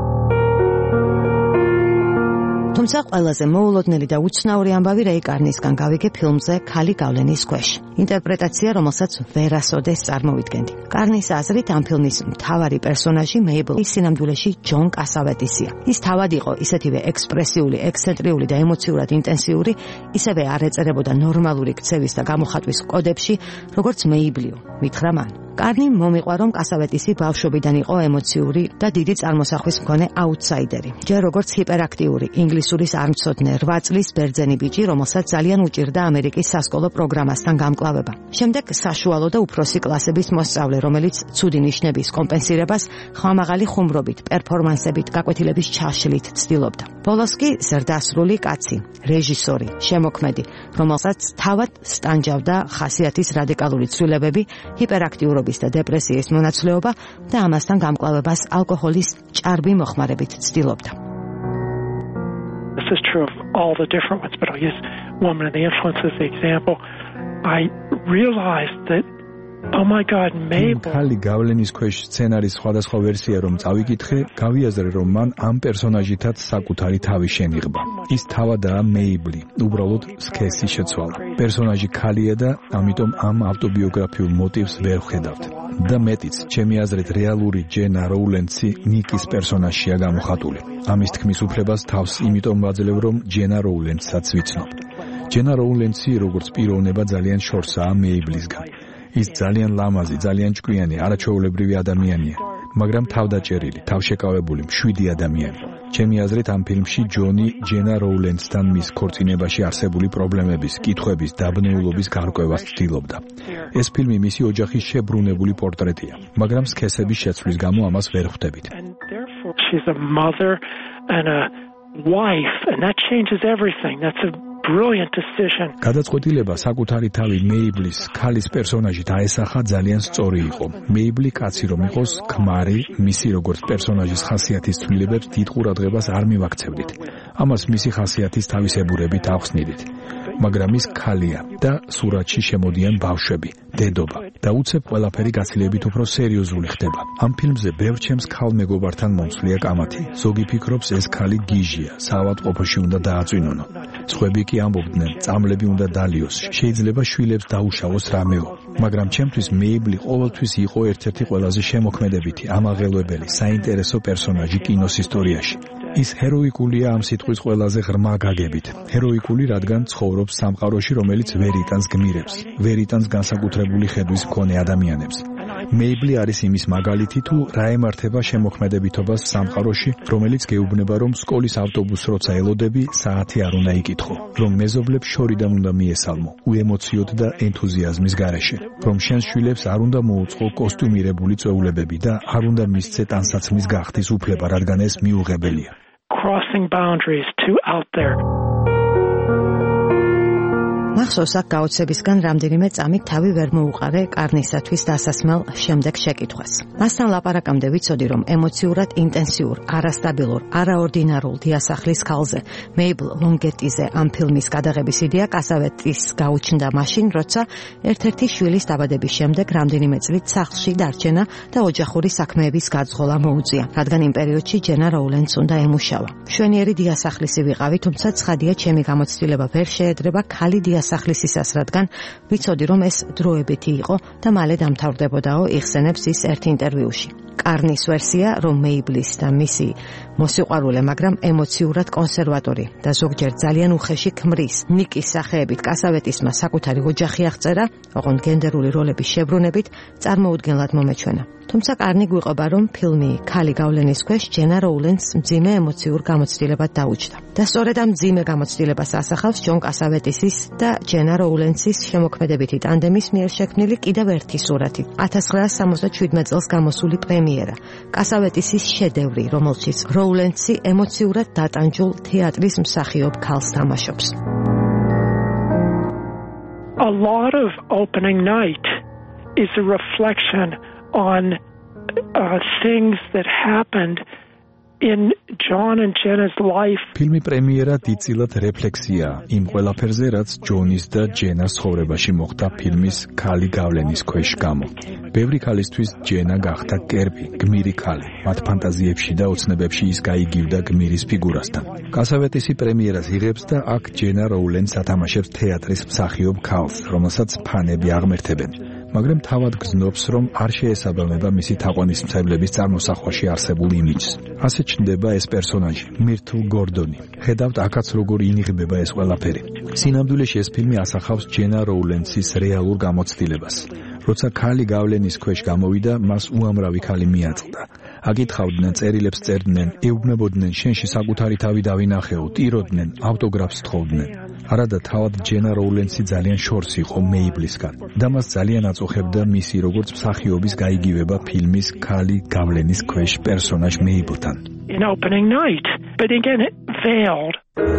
თუმცა ყველაზე მოულოდნელი და უცნაური ამბავი რეი კარნისგან გავიგე ფილმზე ქალი გავლენის ქვეშ. ინტერპრეტაცია, რომელსაც ვერასოდეს წარმოვიდგენდი. კარნის აზრით ამ ფილმის მთავარი პერსონაჟი მეიბლი სინამდვილეში ჯონ კასავეტისია. ის თავად იყო ისეთივე ექსპრესიული, ექსცენტრიული და ემოციურად ინტენსიური, ისევე არ ეწერებოდა ნორმალური ქცევის და გამოხატვის კოდებში, როგორც მეიბლიო, მითხრა მან. კარნი მომიყვა, რომ კასავეტისი ბავშვობიდან იყო ემოციური და დიდი წარმოსახვის მქონე აუტსაიდერი. ჯერ როგორც ჰიპერაქტიური, ინგლისურის არ მცოდნე რვა წლის ბერძენი ბიჭი, რომელსაც ძალიან უჭირდა ამერიკის სასკოლო პროგრამასთან გამკლავება. შემდეგ საშუალო და უფროსი კლასების მოსწავლე, რომელიც ცუდი ნიშნების კომპენსირებას ხმამაღალი ხუმრობით, პერფორმანსებით, გაკვეთილების ჩაშლით ცდილობდა. ბოლოს კი ზრდასრული კაცი, რეჟისორი, შემოქმედი, რომელსაც თავად სტანჯავდა ხასიათის რადიკალური ცვლილებები, ჰიპერაქტიურობა და დეპრესიის მონაცვლეობა და ამასთან გამკლავებას ალკოჰოლის ჭარბი მოხმარებით ცდილობდა. This is true of all the different ones, but I'll use Woman and the Influence as the example. I realized that oh my god, maybe ქალი გავლენის ქვეშ სცენარის სხვადასხვა ვერსია რომ წავიკითხე, გავიაზრე რომ მან ამ პერსონაჟითაც საკუთარი თავი შენიღბა. ის თავადაა მეიბლი, უბრალოდ სქესი შეცვალა. პერსონაჟი ქალია და ამიტომ ამ ავტობიოგრაფიულ მოტივს ვერ ვხედავთ. და მეტიც, ჩემი აზრით რეალური ჯენა როულენცი ნიკის პერსონაჟია გამოხატული. ამის თქმის უფლებას თავს იმიტომ ვაძლევ, რომ ჯენა როულენცსაც ვიცნობ. ჯენა როულენცი როგორც პიროვნება ძალიან შორსაა მეიბლისგან. ის ძალიან ლამაზი, ძალიან ჭკვიანი, არაჩვეულებრივი ადამიანია. მაგრამ თავდაჭერილი, თავშეკავებული მშვიდი ადამიანი. ჩემი აზრით ამ ფილმში ჯონი ჯენა როულენსთან მის ქორწინებაში არსებული პრობლემების, კითხვების, დაბნეულობის გარკვევას ცდილობდა. ეს ფილმი მისი ოჯახის შებრუნებული პორტრეტია, მაგრამ სქესების შეცვლის გამო ამას ვერ ხვდებით. She's a mother and a wife, and that changes everything. That's a brilliant decision. გადაწყვეტილება საკუთარი თავი მეიბლის ქალის პერსონაჟით აესახა ძალიან სწორი იყო. მეიბლი კაცი რომ იყოს ქმარი, მისი როგორც პერსონაჟის ხასიათის ცვლილებებს დიდ ყურადღებას არ მივაქცევდით. ამას მისი ხასიათის თავისებურებით ავხსნიდით. მაგრამ ის ქალია და სურათში შემოდიან ბავშვები, დედობა და უცებ ყველაფერი გაცილებით უფრო სერიოზული ხდება. ამ ფილმზე ბევრ ჩემს ქალ მეგობართან მომსვლია კამათი. ზოგი ფიქრობს ეს ქალი გიჟია, საავადმყოფოში უნდა დააწვინონო. სხვები კი ამბობდნენ, წამლები უნდა დალიოს, შეიძლება შვილებს დაუშავოს რამეო. მაგრამ ჩემთვის მეიბლი ყოველთვის იყო ერთ-ერთი ყველაზე შემოქმედებითი, ამაღელვებელი, საინტერესო პერსონაჟი კინოს ისტორიაში. ის ჰეროიკულია ამ სიტყვის ყველაზე ღრმა გაგებით. ჰეროიკული, რადგან ცხოვრობს სამყაროში, რომელიც ვერ იტანს გმირებს, ვერ იტანს განსაკუთრებული ხედვის მქონე ადამიანებს. მეიბლი არის იმის მაგალითი, თუ რა ემართება შემოქმედებითობას სამყაროში, რომელიც გეუბნება, რომ სკოლის ავტობუსს როცა ელოდები, საათი არ უნდა იკითხო, რომ მეზობლებს შორიდან უნდა მიესალმო, უემოციოდ და ენთუზიაზმის გარეშე, რომ შენს შვილებს არ უნდა მოუწყო კოსტიუმირებული წვეულებები და არ უნდა მისცე ტანსაცმლის გახდის უფლება, რადგან ეს მიუღებელია. Crossing boundaries too out there. მახსოვს აქ გაოცებისგან რამდენიმე წამი თავი ვერ მოუყარე კარნისათვის დასასმელ შემდეგ შეკითხვას. მასთან ლაპარაკამდე ვიცოდი, რომ ემოციურად ინტენსიურ, არასტაბილურ, არაორდინარულ დიასახლის ქალზე, მეიბლ ლონგეტიზე ამ ფილმის გადაღების იდეა კასავეტის გაუჩნდა მაშინ, როცა ერთ-ერთი შვილის დაბადების შემდეგ რამდენიმე წლით სახლში დარჩენა და ოჯახური საქმეების გაძღოლა მოუწია, რადგან იმ პერიოდში ჯენა როულენს უნდა ემუშავა. მშვენიერი დიასახლისი ვიყავი, თუმცა ცხადია ჩემი გამოცდილება ვერ შეედრება ქალი დასახლისისას, რადგან ვიცოდი, რომ ეს დროებითი იყო და მალე დამთავრდებოდაო, იხსენებს ის ერთ ინტერვიუში. კარნის ვერსია, რომ მეიბლის და მისი მოსიყვარულე, მაგრამ ემოციურად კონსერვატორი და ზოგჯერ ძალიან უხეში ქმრის ნიკის სახეებით კასავეტისმა საკუთარი ოჯახი აღწერა, ოღონდ გენდერული როლების შებრუნებით წარმოუდგენლად მომეჩვენა. თუმცა კარნი გვიყვება, რომ ფილმი ქალი გავლენის ქვეშ ჯენა როულენს მძიმე ემოციურ გამოცდილებად დაუჯდა. და სწორედ ამ მძიმე გამოცდილებას ასახავს ჯონ კასავეტისის და ჯენა როულენსის შემოქმედებითი ტანდემის მიერ შექმნილი კიდევ ერთი სურათი. ათას ცხრაასი სამოცდაშვიდმეტ წელს გამოსული პრემიერა. კასავეტისის შედევრი, რომელშიც როულენსი ემოციურად დატანჯულ თეატრის მსახიობ ქალს თამაშობს. A lot of opening night is a reflection on uh, things that happened in John and Jenna's life. ფილმი პრემიერა დიდწილად რეფლექსია იმ ყველაფერზე, რაც ჯონის და ჯენას ცხოვრებაში მოხდა ფილმის ქალი გავლენის ქვეშ გამო. ბევრი ქალისთვის ჯენა გახდა კერპი, გმირი ქალი. მათ ფანტაზიებში და ოცნებებში ის გაიგივდა გმირის ფიგურასთან. კასავეტისი პრემიერას იღებს და აქ ჯენა როულენს ათამაშებს თეატრის მსახიობ ქალს, რომელსაც ფანები აღმერთებენ. მაგრამ თავად გზნობს, რომ არ შეესაბამება მისი თაყვანისმცემლების წარმოსახვაში არსებულ იმიჯს. ასე ჩნდება ეს პერსონაჟი, მირთლ გორდონი. ხედავთ აქაც როგორ ინიღბება ეს ყველაფერი. სინამდვილეში ეს ფილმი ასახავს ჯენა როულენსის რეალურ გამოცდილებას. როცა ქალი გავლენის ქვეშ გამოვიდა, მას უამრავი ქალი მიაწყდა. აკითხავდნენ, წერილებს წერდნენ, ეუბნებოდნენ შენში საკუთარი თავი დავინახეო, ტიროდნენ, ავტოგრაფს თხოვდნენ. არადა თავად ჯენა როულენსი ძალიან შორს იყო მეიბლისგან და მას ძალიან აწუხებდა მისი როგორც მსახიობის გაიგივება ფილმის ქალი გავლენის ქვეშ პერსონაჟ მეიბლთან. In opening night, but again it failed.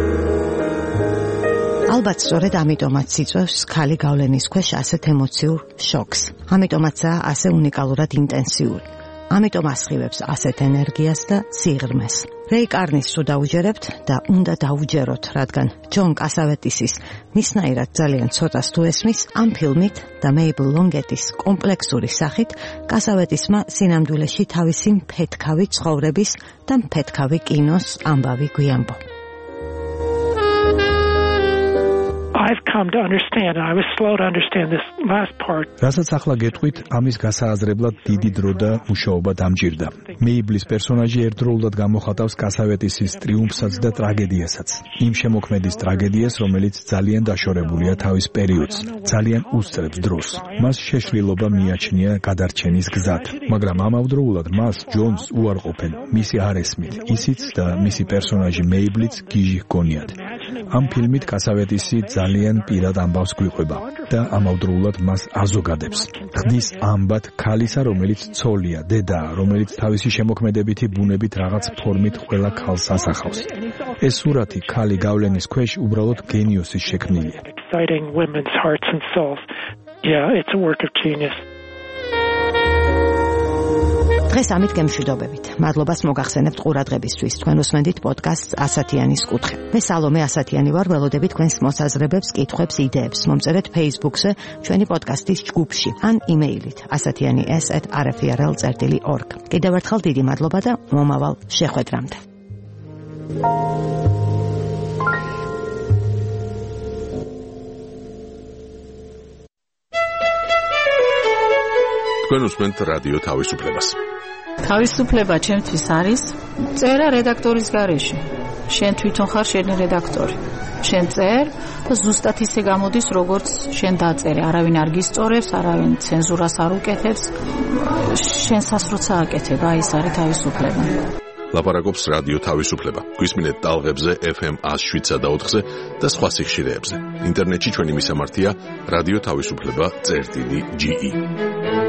ალბათ სწორედ ამიტომაც იწვევს ქალი გავლენის ქვეშ ასეთ ემოციურ შოკს. ამიტომაცაა ასე უნიკალურად ინტენსიური. ამიტომ ასხივებს ასეთ ენერგიას და სიღრმეს. რეი კარნის თუ დაუჯერებთ და უნდა დაუჯეროთ, რადგან ჯონ კასავეტისის მისნაირად ძალიან ცოტას თუ ესმის, ამ ფილმით და მეიბლ ლონგეტის კომპლექსური სახით კასავეტისმა სინამდვილეში თავისი მფეთქავი ცხოვრების და მფეთქავი კინოს ამბავი გვიამბო. I've come to understand, and I was slow to understand this last part. რასაც ახლა გეტყვით, ამის გასააზრებლად დიდი დრო და მუშაობა დამჭირდა. მეიბლის პერსონაჟი ერთდროულად გამოხატავს კასავეტისის ტრიუმფსაც და ტრაგედიასაც. იმ შემოქმედის ტრაგედიას, რომელიც ძალიან დაშორებულია თავის პერიოდს, ძალიან უსწრებს დროს. მას შეშლილობა მიაჩნია გადარჩენის გზად, მაგრამ ამავდროულად მას ჯონს უარყოფენ მისი არესმით, ისიც და მისი პერსონაჟი მეიბლიც გიჟი ჰგონიათ. ამ ფილმით კასავეტისი ძალიან პირად ამბავს გვიყვება და ამავდროულად მას აზოგადებს. ხდის ამბად ქალისა, რომელიც ცოლია, დედაა, რომელიც თავისი შემოქმედებითი ბუნებით რაღაც ფორმით ყველა ქალს ასახავს. ეს სურათი ქალი გავლენის ქვეშ უბრალოდ გენიოსის შექმნილია. Exciting women's hearts and souls. Yeah, it's a work of genius. დღეს ამით გემშვიდობებით. მადლობას მოგახსენებთ ყურადღებისთვის. თქვენ უსმენთ პოდკასტს ასათიანის კუთხე. მე სალომე ასათიანი ვარ, ველოდებით თქვენს მოსაზრებებს, კითხვებს, იდეებს. მომწერეთ Facebook-ზე, ჩვენი პოდკასტის ჯგუფში, ან იმეილით ასათიანი ეს at r f r l dot org. კიდევ ერთხელ დიდი მადლობა და მომავალ შეხვედრამდე. თქვენ უსმენთ რადიო თავისუფლებას. თავისუფლება ჩემთვის არის წერა რედაქტორის გარეშე. შენ თვითონ ხარ შენი რედაქტორი. შენ წერ და ზუსტად ისე გამოდის, როგორც შენ დაწერე. არავინ არ გისწორებს, არავინ ცენზურას არ უკეთებს. შენსაც როცა აკეთებ, აი ეს არის თავისუფლება. ლაპარაკობს რადიო თავისუფლება. გვისმინეთ ტალღებზე F M one oh seven და ოთხზე და სხვა სიხშირეებზე. ინტერნეტში ჩვენი მისამართია რადიო თავისუფლება წერტილი G E.